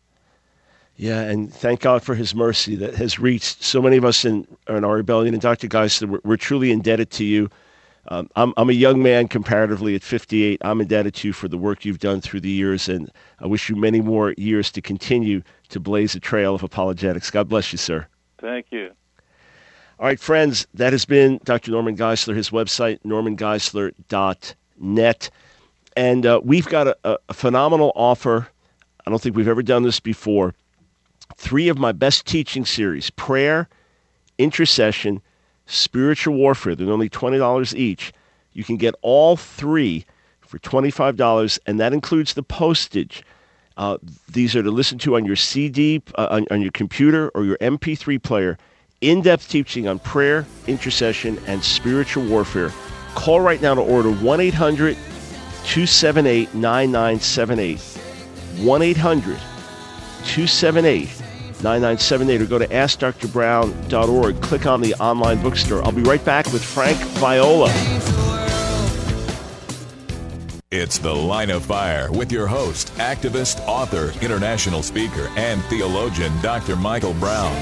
Speaker 1: Yeah, and thank God for his mercy that has reached so many of us in, in our rebellion. And Doctor Geisler, we're, we're truly indebted to you. Um, I'm, I'm a young man comparatively at fifty-eight. I'm indebted to you for the work you've done through the years, and I wish you many more years to continue to blaze a trail of apologetics. God bless you, sir.
Speaker 5: Thank you.
Speaker 1: All right, friends, that has been Doctor Norman Geisler, his website, norman geisler dot net. And uh, we've got a, a phenomenal offer. I don't think we've ever done this before. Three of my best teaching series, prayer, intercession, spiritual warfare. They're only twenty dollars each. You can get all three for twenty-five dollars, and that includes the postage. Uh, these are to listen to on your C D, uh, on, on your computer, or your M P three player. In-depth teaching on prayer, intercession, and spiritual warfare. Call right now to order one eight hundred two seven eight nine nine seven eight. one eight hundred two seven eight nine nine seven eight, or go to ask dr brown dot org. Click on the online bookstore. I'll be right back with Frank Viola.
Speaker 2: It's The Line of Fire with your host, activist, author, international speaker, and theologian, Doctor Michael Brown.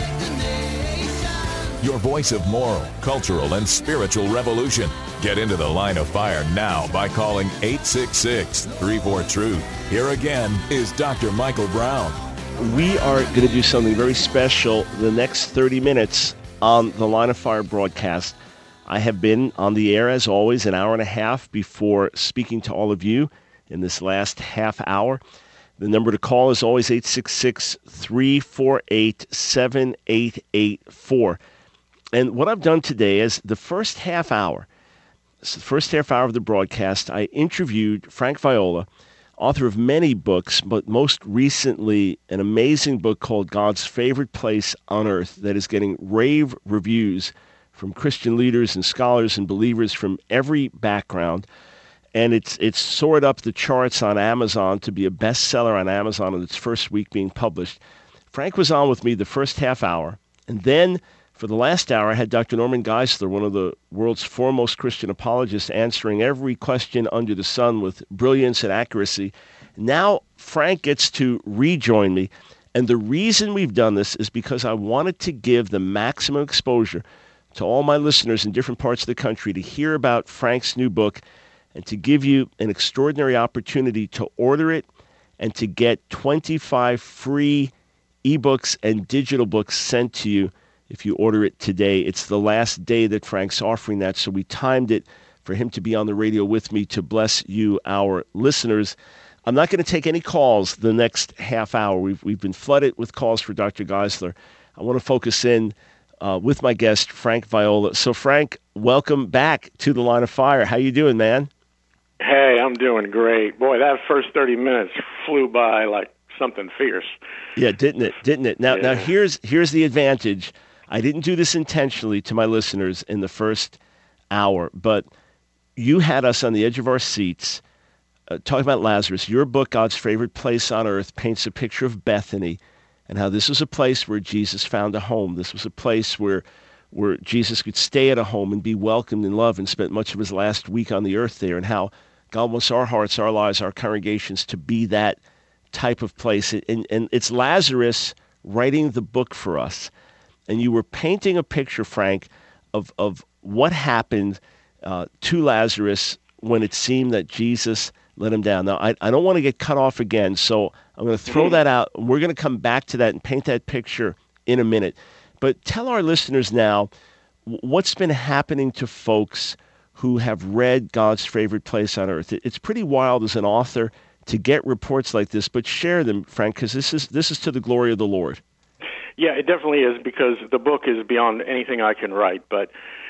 Speaker 2: Your voice of moral, cultural, and spiritual revolution. Get into The Line of Fire now by calling eight six six, three four, truth. Here again is Doctor Michael Brown.
Speaker 1: We are going to do something very special the next thirty minutes on the Line of Fire broadcast. I have been on the air, as always, an hour and a half before speaking to all of you in this last half hour. The number to call is always eight six six, three four eight, seven eight eight four. And what I've done today is the first half hour, the first half hour of the broadcast, I interviewed Frank Viola, author of many books, but most recently an amazing book called God's Favorite Place on Earth that is getting rave reviews from Christian leaders and scholars and believers from every background. And it's it's soared up the charts on Amazon to be a bestseller on Amazon in its first week being published. Frank was on with me the first half hour. And then for the last hour, I had Doctor Norman Geisler, one of the world's foremost Christian apologists, answering every question under the sun with brilliance and accuracy. Now Frank gets to rejoin me. And the reason we've done this is because I wanted to give the maximum exposure to all my listeners in different parts of the country to hear about Frank's new book and to give you an extraordinary opportunity to order it and to get twenty-five free ebooks and digital books sent to you if you order it today. It's the last day that Frank's offering that, so we timed it for him to be on the radio with me to bless you, our listeners. I'm not going to take any calls the next half hour. We've, we've been flooded with calls for Doctor Geisler. I want to focus in Uh, with my guest, Frank Viola. So, Frank, welcome back to the Line of Fire. How you doing, man?
Speaker 3: Hey, I'm doing great. Boy, that first thirty minutes flew by like something fierce.
Speaker 1: Yeah, didn't it? Didn't it? Now, yeah. now here's here's the advantage. I didn't do this intentionally to my listeners in the first hour, but you had us on the edge of our seats uh, talking about Lazarus. Your book, God's Favorite Place on Earth, paints a picture of Bethany, and how this was a place where Jesus found a home. This was a place where where Jesus could stay at a home and be welcomed and loved and spent much of his last week on the earth there, and how God wants our hearts, our lives, our congregations to be that type of place. And, and it's Lazarus writing the book for us. And you were painting a picture, Frank, of, of what happened uh, to Lazarus when it seemed that Jesus let him down. Now, I, I don't want to get cut off again, so I'm going to throw that out. We're going to come back to that and paint that picture in a minute. But tell our listeners now what's been happening to folks who have read God's Favorite Place on Earth. It's pretty wild as an author to get reports like this, but share them, Frank, because this is this is to the glory of the Lord.
Speaker 3: Yeah, it definitely is, because the book is beyond anything I can write, but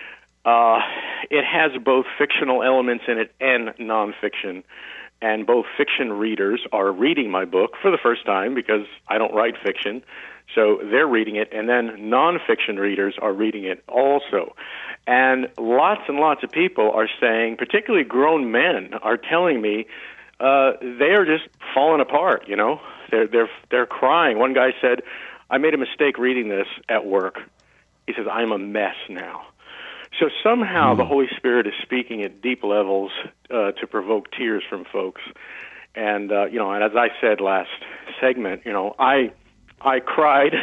Speaker 3: uh, it has both fictional elements in it and nonfiction. And both fiction readers are reading my book for the first time, because I don't write fiction, so they're reading it, and then nonfiction readers are reading it also. And lots and lots of people are saying, particularly grown men, are telling me uh, they are just falling apart. You know, they're they're they're crying. One guy said, "I made a mistake reading this at work." He says, "I'm a mess now." So somehow mm. the Holy Spirit is speaking at deep levels uh, to provoke tears from folks. And, uh, you know, and as I said last segment, you know, I I cried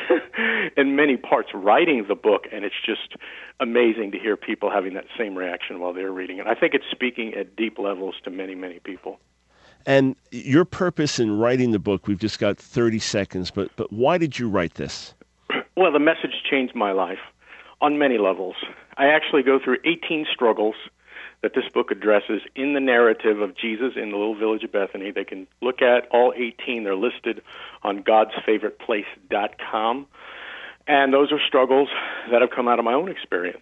Speaker 3: in many parts writing the book, and it's just amazing to hear people having that same reaction while they're reading it. I think it's speaking at deep levels to many, many people.
Speaker 1: And your purpose in writing the book, we've just got thirty seconds, but but why did you write this?
Speaker 3: Well, the message changed my life on many levels. I actually go through eighteen struggles that this book addresses in the narrative of Jesus in the little village of Bethany. They can look at all eighteen. They're listed on gods favorite place dot com. And those are struggles that have come out of my own experience,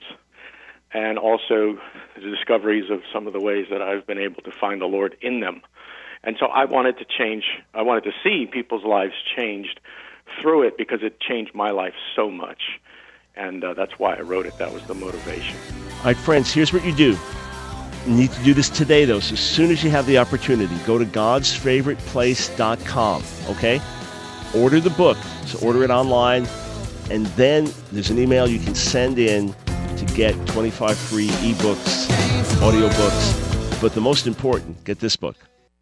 Speaker 3: and also the discoveries of some of the ways that I've been able to find the Lord in them. And so I wanted to change, I wanted to see people's lives changed through it, because it changed my life so much. And uh, that's why I wrote it. That was the motivation.
Speaker 1: All right, friends, here's what you do. You need to do this today, though. So as soon as you have the opportunity, go to gods favorite place dot com, okay? Order the book. So order it online. And then there's an email you can send in to get twenty-five free ebooks, audiobooks. But the most important, get this book.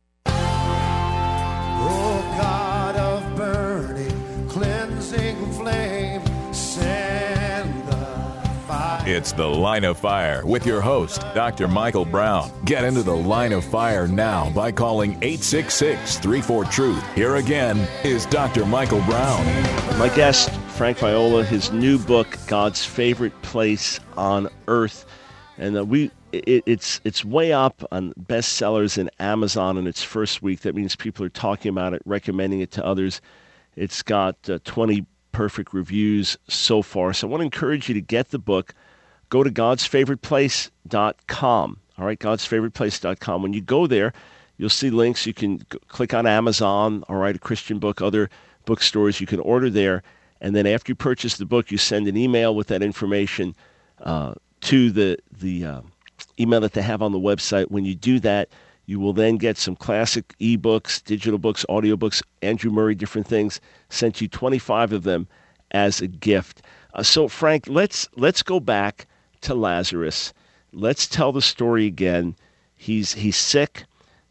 Speaker 2: It's The Line of Fire with your host, Doctor Michael Brown. Get into the Line of Fire now by calling eight six six, three four, TRUTH. Here again is Doctor Michael Brown.
Speaker 1: My guest, Frank Viola, his new book, God's Favorite Place on Earth. And uh, we it, it's it's way up on bestsellers in Amazon in its first week. That means people are talking about it, recommending it to others. It's got uh, twenty perfect reviews so far. So I want to encourage you to get the book. Go to gods favorite place dot com. All right, gods favorite place dot com. When you go there, you'll see links. You can g- click on Amazon, all right, a Christian book, other bookstores. You can order there. And then after you purchase the book, you send an email with that information uh, to the, the uh, email that they have on the website. When you do that, you will then get some classic ebooks, digital books, audiobooks, Andrew Murray, different things, sent you twenty-five of them as a gift. Uh, so, Frank, let's let's go back to Lazarus. Let's tell the story again. He's he's sick.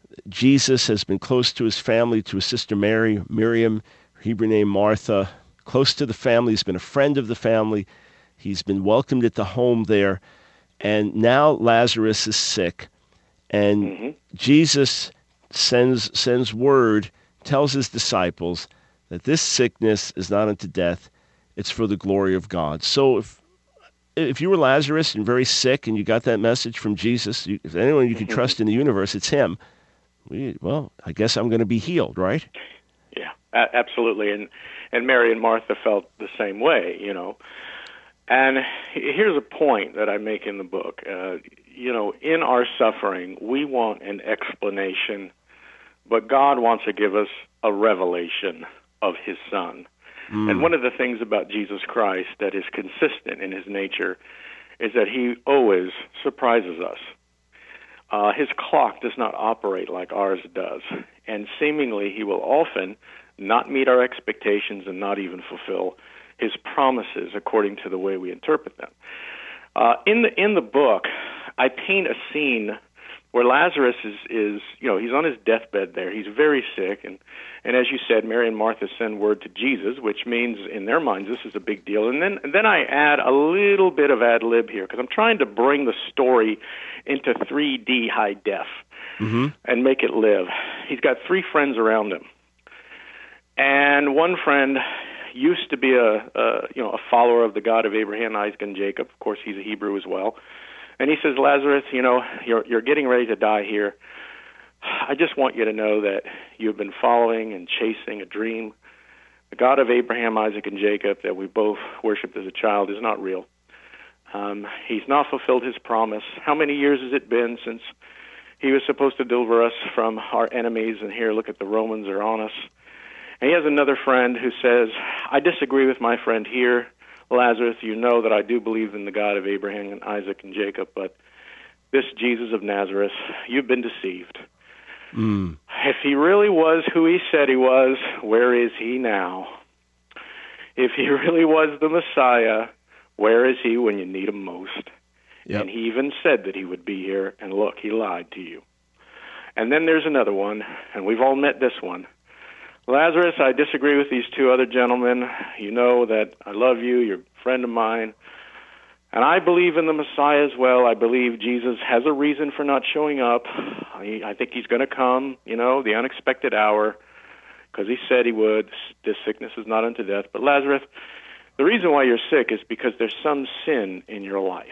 Speaker 1: Jesus has been close to his family, to his sister Mary, Miriam, her Hebrew name Martha, close to the family. He's been a friend of the family. He's been welcomed at the home there. And now Lazarus is sick. And mm-hmm. Jesus sends sends word, tells his disciples that this sickness is not unto death, it's for the glory of God. So if if you were Lazarus and very sick and you got that message from Jesus, you, if anyone you can trust in the universe, it's him. We, well, I guess I'm going to be healed, right?
Speaker 3: Yeah, a- absolutely. And and Mary and Martha felt the same way, you know. And here's a point that I make in the book. Uh, you know, in our suffering, we want an explanation, but God wants to give us a revelation of his Son. Mm. And one of the things about Jesus Christ that is consistent in his nature is that he always surprises us. Uh, his clock does not operate like ours does, and seemingly he will often not meet our expectations and not even fulfill his promises according to the way we interpret them. Uh, in the in the book, I paint a scene where Lazarus is, is, you know, he's on his deathbed there. He's very sick, and, and as you said, Mary and Martha send word to Jesus, which means in their minds this is a big deal. And then and then I add a little bit of ad lib here because I'm trying to bring the story into three D high def mm-hmm. and make it live. He's got three friends around him, and one friend used to be a, a you know a follower of the God of Abraham, Isaac, and Jacob. Of course, he's a Hebrew as well. And he says, Lazarus, you know, you're you're getting ready to die here. I just want you to know that you've been following and chasing a dream. The God of Abraham, Isaac, and Jacob that we both worshipped as a child is not real. Um, he's not fulfilled his promise. How many years has it been since he was supposed to deliver us from our enemies? And here, look at the Romans are on us. And he has another friend who says, I disagree with my friend here. Lazarus, you know that I do believe in the God of Abraham and Isaac and Jacob, but this Jesus of Nazareth, you've been deceived. Mm. If he really was who he said he was, where is he now? If he really was the Messiah, where is he when you need him most? Yep. And he even said that he would be here, and look, he lied to you. And then there's another one, and we've all met this one. Lazarus, I disagree with these two other gentlemen. You know that I love you. You're a friend of mine. And I believe in the Messiah as well. I believe Jesus has a reason for not showing up. I, I think he's going to come, you know, the unexpected hour, because he said he would. This sickness is not unto death. But Lazarus, the reason why you're sick is because there's some sin in your life.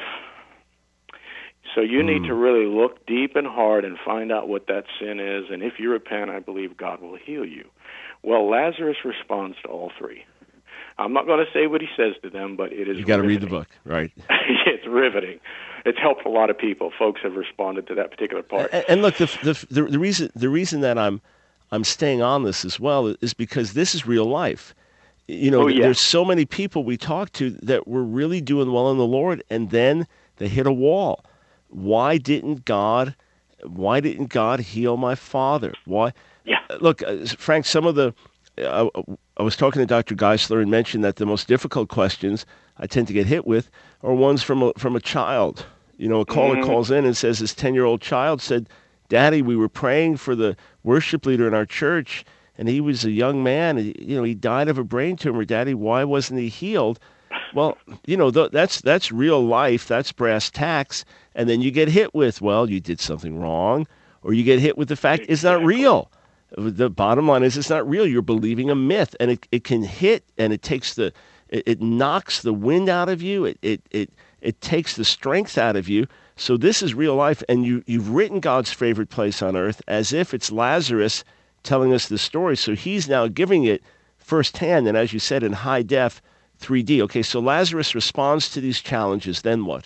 Speaker 3: So you mm. need to really look deep and hard and find out what that sin is. And if you repent, I believe God will heal you. Well, Lazarus responds to all three. I'm not going to say what he says to them, but it is
Speaker 1: You got to read the book, right?
Speaker 3: It's riveting. It's helped a lot of people. Folks have responded to that particular part.
Speaker 1: And, and look, the, the the the reason the reason that I'm I'm staying on this as well is because this is real life. You know,
Speaker 3: oh, yeah.
Speaker 1: there's so many people we talk to that were really doing well in the Lord, and then they hit a wall. Why didn't God? Why didn't God heal my father? Why?
Speaker 3: Yeah.
Speaker 1: Look, uh, Frank, some of the, uh, I was talking to Doctor Geisler and mentioned that the most difficult questions I tend to get hit with are ones from a, from a child. You know, a caller mm-hmm. calls in and says his ten-year-old child said, Daddy, we were praying for the worship leader in our church, and he was a young man. And, you know, he died of a brain tumor. Daddy, why wasn't he healed? Well, you know, th- that's that's real life. That's brass tacks. And then you get hit with, well, you did something wrong, or you get hit with the fact exactly. It's not real. The bottom line is it's not real. You're believing a myth, and it, it can hit, and it takes the it, it knocks the wind out of you. It it it it takes the strength out of you. So this is real life, and you you've written God's favorite place on earth as if it's Lazarus telling us the story. So he's now giving it firsthand, and as you said, in high def. three D. Okay, so Lazarus responds to these challenges. Then what?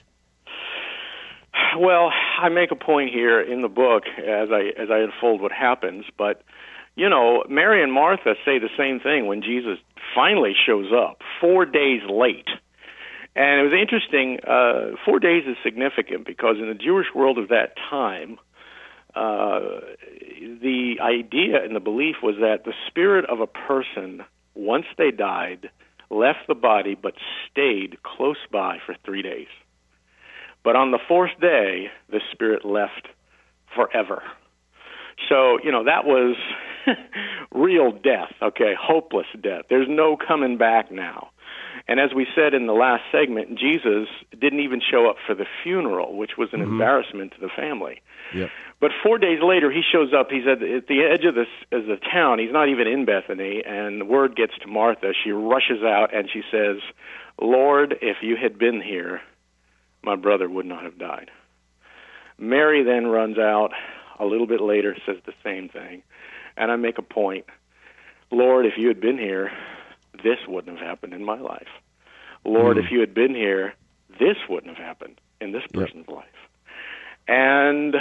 Speaker 3: Well, I make a point here in the book as I as I unfold what happens. But, you know, Mary and Martha say the same thing when Jesus finally shows up, four days late. And it was interesting. Uh, four days is significant because in the Jewish world of that time, uh, the idea and the belief was that the spirit of a person, once they died, left the body but stayed close by for three days. But on the fourth day, the spirit left forever. So, you know, that was real death, okay, hopeless death. There's no coming back now. And as we said in the last segment, Jesus didn't even show up for the funeral, which was an mm-hmm. embarrassment to the family.
Speaker 1: Yep.
Speaker 3: But four days later, he shows up. He's at the, at the edge of the, of the town. He's not even in Bethany, and the word gets to Martha. She rushes out, and she says, Lord, if you had been here, my brother would not have died. Mary then runs out a little bit later, says the same thing. And I make a point, Lord, if you had been here, this wouldn't have happened in my life. Lord, mm. if you had been here, this wouldn't have happened in this person's yep. life. And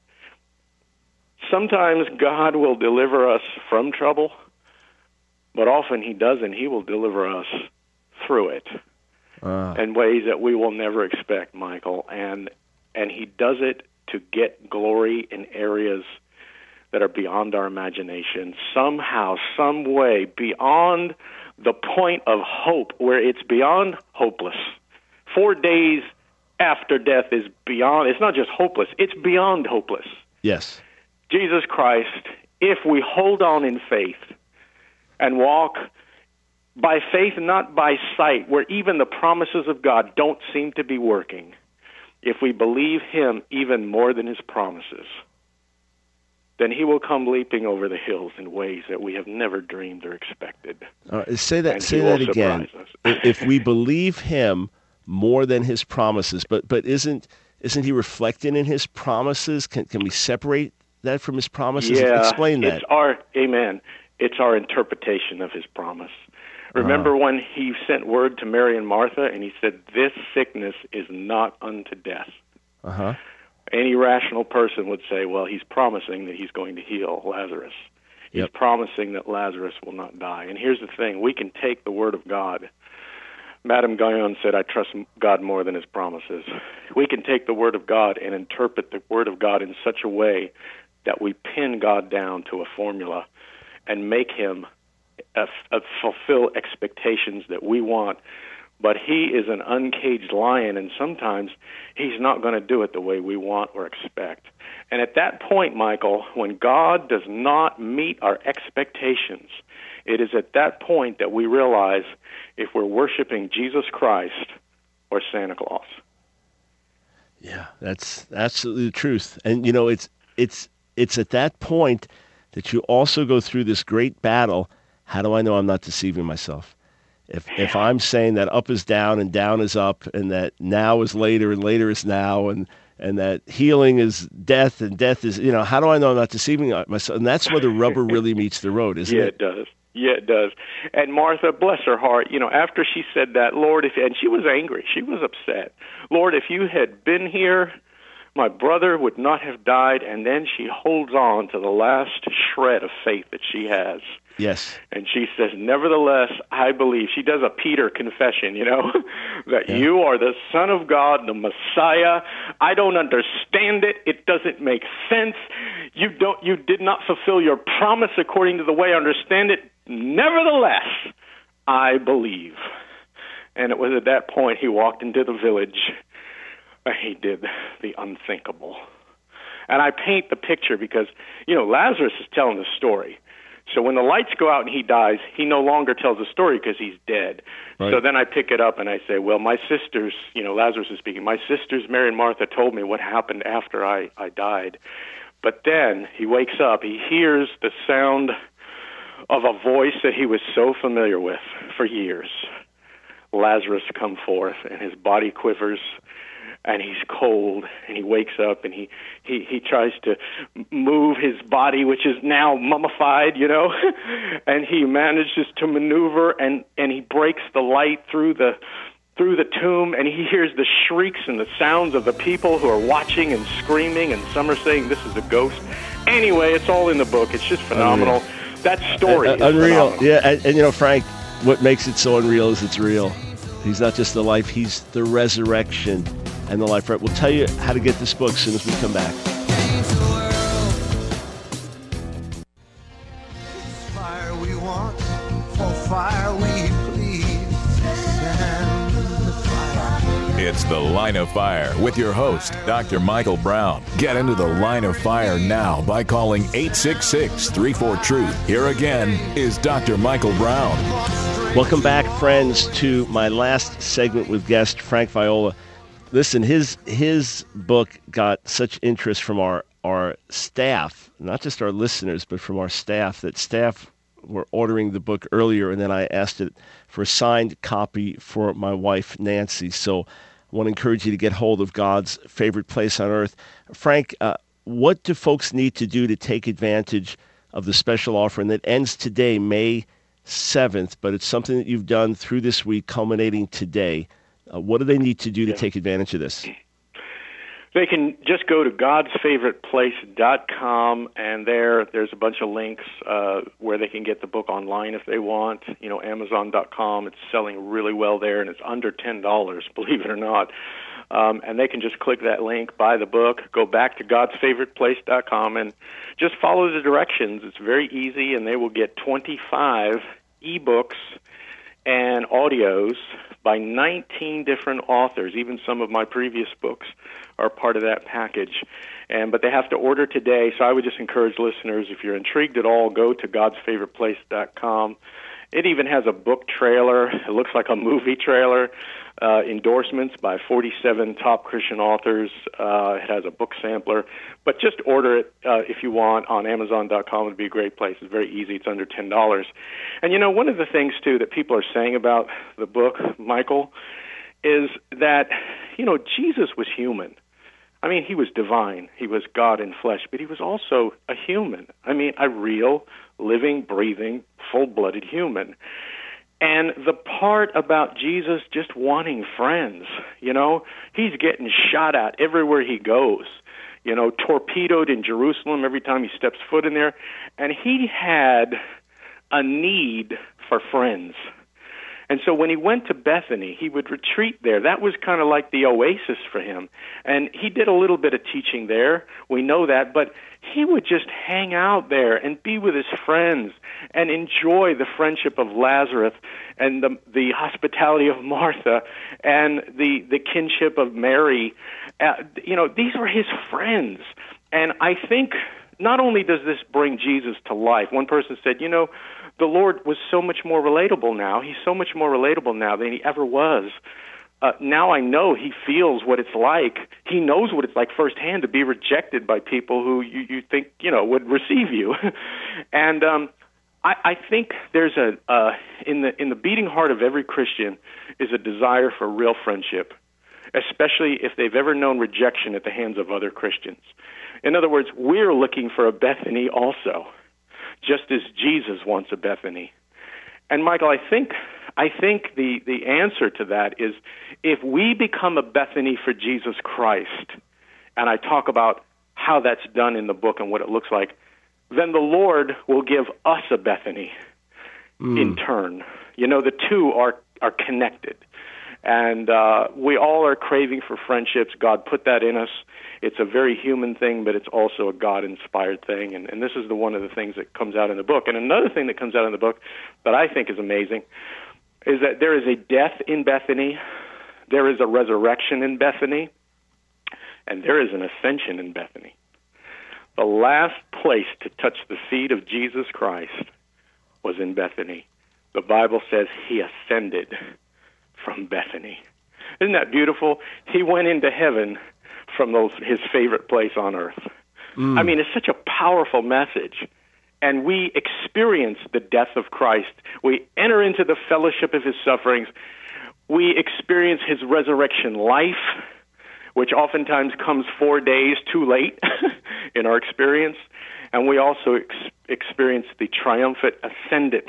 Speaker 3: sometimes God will deliver us from trouble, but often he doesn't. He will deliver us through it uh. in ways that we will never expect, Michael. And and he does it to get glory in areas that are beyond our imagination, somehow, some way, beyond the point of hope, where it's beyond hopeless. Four days after death is beyond, it's not just hopeless, it's beyond hopeless.
Speaker 1: Yes.
Speaker 3: Jesus Christ, if we hold on in faith and walk by faith, not by sight, where even the promises of God don't seem to be working, if we believe him even more than his promises, then he will come leaping over the hills in ways that we have never dreamed or expected.
Speaker 1: Uh, say that. Say that again. If we believe him more than his promises, but but isn't isn't he reflected in his promises? Can can we separate that from his promises?
Speaker 3: Yeah,
Speaker 1: explain that.
Speaker 3: It's our amen. It's our interpretation of his promise. Remember uh-huh. when he sent word to Mary and Martha, and he said, "This sickness is not unto death."
Speaker 1: Uh huh.
Speaker 3: Any rational person would say, well, he's promising that he's going to heal Lazarus. He's yep. promising that Lazarus will not die. And here's the thing. We can take the word of God. Madame Guyon said, I trust God more than his promises. We can take the word of God and interpret the word of God in such a way that we pin God down to a formula and make him uh, uh, fulfill expectations that we want. But he is an uncaged lion, and sometimes he's not going to do it the way we want or expect. And at that point, Michael, when God does not meet our expectations, it is at that point that we realize if we're worshiping Jesus Christ or Santa Claus.
Speaker 1: Yeah, that's absolutely the truth. And, you know, it's it's it's at that point that you also go through this great battle. How do I know I'm not deceiving myself? If if I'm saying that up is down and down is up, and that now is later and later is now, and, and that healing is death and death is, you know, how do I know I'm not deceiving myself? And that's where the rubber really meets the road, isn't
Speaker 3: yeah,
Speaker 1: it?
Speaker 3: Yeah, it does. Yeah, it does. And Martha, bless her heart, you know, after she said that, Lord, if, and she was angry, she was upset. Lord, if you had been here, my brother would not have died. And then she holds on to the last shred of faith that she has.
Speaker 1: Yes.
Speaker 3: And she says, nevertheless, I believe. She does a Peter confession, you know, that
Speaker 1: yeah.
Speaker 3: you are the Son of God, the Messiah. I don't understand it. It doesn't make sense. You don't. You did not fulfill your promise according to the way I understand it. Nevertheless, I believe. And it was at that point he walked into the village. He did the unthinkable. And I paint the picture because, you know, Lazarus is telling the story. So when the lights go out and he dies, he no longer tells the story because he's dead.
Speaker 1: Right.
Speaker 3: So then I pick it up and I say, well, my sisters, you know, Lazarus is speaking, my sisters, Mary and Martha, told me what happened after I, I died. But then he wakes up, he hears the sound of a voice that he was so familiar with for years. Lazarus come forth, and his body quivers, and he's cold, and he wakes up, and he, he, he tries to move his body, which is now mummified, you know, and he manages to maneuver, and, and he breaks the light through the through the tomb, and he hears the shrieks and the sounds of the people who are watching and screaming, and some are saying this is a ghost. Anyway, it's all in the book. It's just phenomenal. Unreal. That story uh, uh, is
Speaker 1: unreal.
Speaker 3: Phenomenal.
Speaker 1: Yeah, and, and, you know, Frank, what makes it so unreal is it's real. He's not just the life, he's the resurrection and the life. Right? We'll tell you how to get this book as soon as we come back.
Speaker 4: Fire we want, for fire we plead. Send the fire.
Speaker 2: It's The Line of Fire with your host, Doctor Michael Brown. Get into the Line of Fire now by calling eight six six, three four, truth. Here again is Doctor Michael Brown.
Speaker 1: Welcome back, friends, to my last segment with guest Frank Viola. Listen, his his book got such interest from our, our staff, not just our listeners, but from our staff, that staff were ordering the book earlier, and then I asked it for a signed copy for my wife, Nancy. So I want to encourage you to get hold of God's Favorite Place on Earth. Frank, uh, what do folks need to do to take advantage of the special offer? And that ends today, May seventh, but it's something that you've done through this week, culminating today. Uh, what do they need to do to take advantage of this?
Speaker 3: They can just go to gods favorite place dot com, and there, there's a bunch of links uh, where they can get the book online if they want. You know, amazon dot com, it's selling really well there, and it's under ten dollars, believe it or not. Um, and they can just click that link, buy the book, go back to gods favorite place dot com, and just follow the directions. It's very easy, and they will get twenty-five ebooks and audios by nineteen different authors. Even some of my previous books are part of that package. And but they have to order today, so I would just encourage listeners, if you're intrigued at all, go to gods favorite place dot com. It even has a book trailer. It looks like a movie trailer. Uh, endorsements by forty-seven top Christian authors. Uh, it has a book sampler. But just order it uh, if you want on amazon dot com. It would be a great place. It's very easy. It's under ten dollars. And, you know, one of the things, too, that people are saying about the book, Michael, is that, you know, Jesus was human. I mean, he was divine. He was God in flesh, but he was also a human. I mean, a real, living, breathing, full-blooded human. And the part about Jesus just wanting friends, you know, he's getting shot at everywhere he goes, you know, torpedoed in Jerusalem every time he steps foot in there. And he had a need for friends. And so when he went to Bethany, he would retreat there. That was kind of like the oasis for him. And he did a little bit of teaching there. We know that. But he would just hang out there and be with his friends and enjoy the friendship of Lazarus and the, the hospitality of Martha and the, the kinship of Mary. Uh, you know, these were his friends. And I think not only does this bring Jesus to life, one person said, you know, the Lord was so much more relatable now. He's so much more relatable now than he ever was. Uh, now I know he feels what it's like. He knows what it's like firsthand to be rejected by people who you, you think, you know, would receive you. and um, I, I think there's a, uh, in the in the beating heart of every Christian is a desire for real friendship, especially if they've ever known rejection at the hands of other Christians. In other words, we're looking for a Bethany also, just as Jesus wants a Bethany. And Michael, I think I think the, the answer to that is if we become a Bethany for Jesus Christ, and I talk about how that's done in the book and what it looks like, then the Lord will give us a Bethany mm. in turn. You know, the two are, are connected. And uh, we all are craving for friendships. God put that in us. It's a very human thing, but it's also a God-inspired thing. And, and this is the one of the things that comes out in the book. And another thing that comes out in the book that I think is amazing is that there is a death in Bethany, there is a resurrection in Bethany, and there is an ascension in Bethany. The last place to touch the feet of Jesus Christ was in Bethany. The Bible says he ascended from Bethany. Isn't that beautiful? He went into heaven from those, his favorite place on earth. Mm. I mean, it's such a powerful message. And we experience the death of Christ. We enter into the fellowship of his sufferings. We experience his resurrection life, which oftentimes comes four days too late in our experience. And we also ex- experience the triumphant ascended,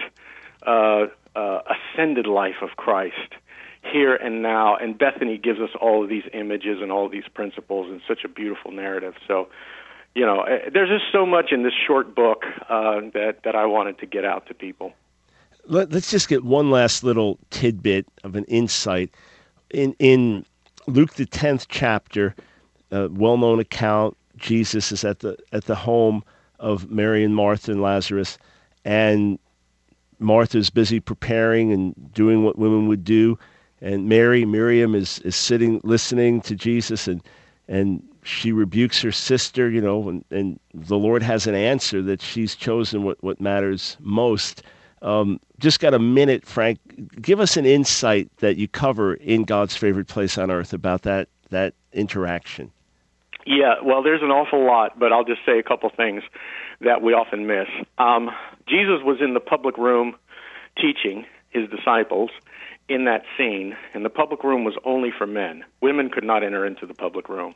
Speaker 3: uh, uh, ascended life of Christ here and now. And Bethany gives us all of these images and all of these principles in such a beautiful narrative. So, you know, there's just so much in this short book uh, that, that I wanted to get out to people.
Speaker 1: Let, let's just get one last little tidbit of an insight. In in Luke the tenth chapter, a well-known account, Jesus is at the at the home of Mary and Martha and Lazarus, and Martha's busy preparing and doing what women would do, and Mary, Miriam, is, is sitting listening to Jesus, and and she rebukes her sister, you know, and, and the Lord has an answer that she's chosen what, what matters most. Um, just got a minute, Frank. Give us an insight that you cover in God's Favorite Place on Earth about that that interaction.
Speaker 3: Yeah, well, there's an awful lot, but I'll just say a couple things that we often miss. Um, Jesus was in the public room teaching his disciples in that scene, and the public room was only for men. Women could not enter into the public room.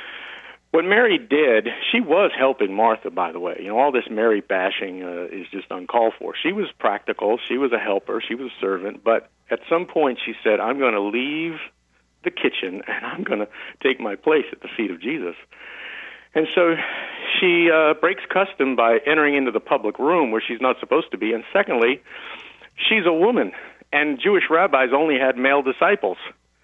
Speaker 3: What Mary did, she was helping Martha, by the way. You know, all this Mary bashing uh, is just uncalled for. She was practical. She was a helper. She was a servant. But at some point she said, I'm going to leave the kitchen and I'm going to take my place at the feet of Jesus. And so she uh, breaks custom by entering into the public room where she's not supposed to be. And secondly, she's a woman, and Jewish rabbis only had male disciples.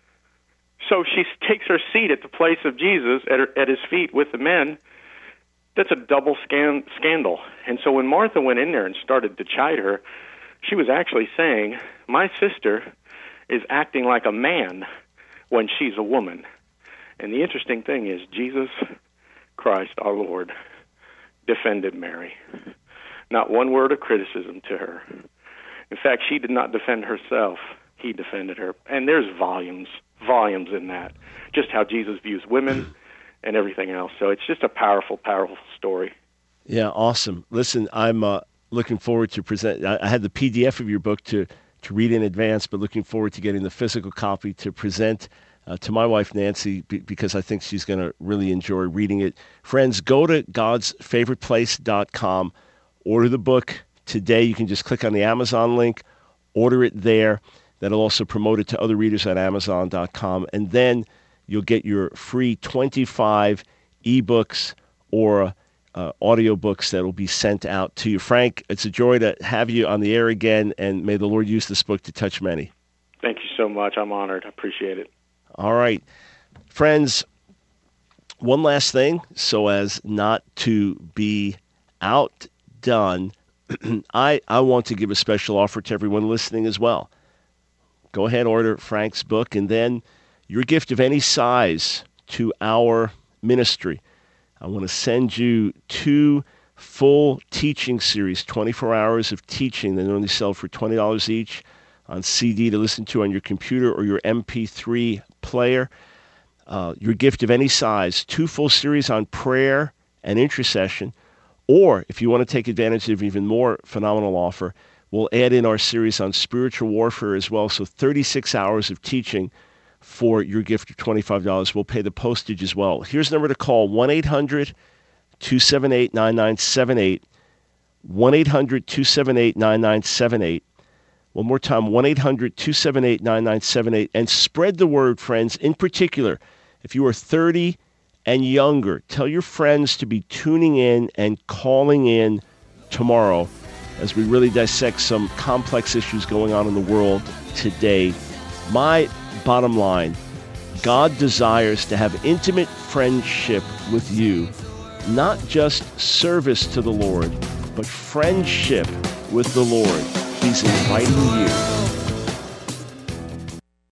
Speaker 3: So she takes her seat at the place of Jesus, at, her, at his feet with the men. That's a double scan, scandal. And so when Martha went in there and started to chide her, she was actually saying, my sister is acting like a man when she's a woman. And the interesting thing is Jesus Christ, our Lord, defended Mary. Not one word of criticism to her. In fact, she did not defend herself. He defended her. And there's volumes, volumes in that, just how Jesus views women and everything else. So it's just a powerful, powerful story.
Speaker 1: Yeah, awesome. Listen, I'm uh, looking forward to present. I, I had the P D F of your book to, to read in advance, but looking forward to getting the physical copy to present uh, to my wife, Nancy, b- because I think she's going to really enjoy reading it. Friends, go to gods favorite place dot com, order the book today. You can just click on the Amazon link, order it there. That'll also promote it to other readers at amazon dot com. And then you'll get your free twenty-five ebooks or uh, audiobooks that will be sent out to you. Frank, it's a joy to have you on the air again, and may the Lord use this book to touch many.
Speaker 3: Thank you so much. I'm honored. I appreciate it.
Speaker 1: All right. Friends, one last thing, so as not to be outdone, I, I want to give a special offer to everyone listening as well. Go ahead, order Frank's book, and then your gift of any size to our ministry. I want to send you two full teaching series, twenty-four hours of teaching that only sell for twenty dollars each on C D to listen to on your computer or your M P three player. Uh, your gift of any size, two full series on prayer and intercession, or if you want to take advantage of even more phenomenal offer, we'll add in our series on spiritual warfare as well. So thirty-six hours of teaching for your gift of twenty-five dollars. We'll pay the postage as well. Here's the number to call, one eight hundred two seven eight nine nine seven eight, one eight hundred two seven eight nine nine seven eight. One more time, one eight hundred two seven eight nine nine seven eight. And spread the word, friends. In particular, if you are thirty and younger, tell your friends to be tuning in and calling in tomorrow as we really dissect some complex issues going on in the world today. My bottom line, God desires to have intimate friendship with you, not just service to the Lord, but friendship with the Lord. He's inviting you.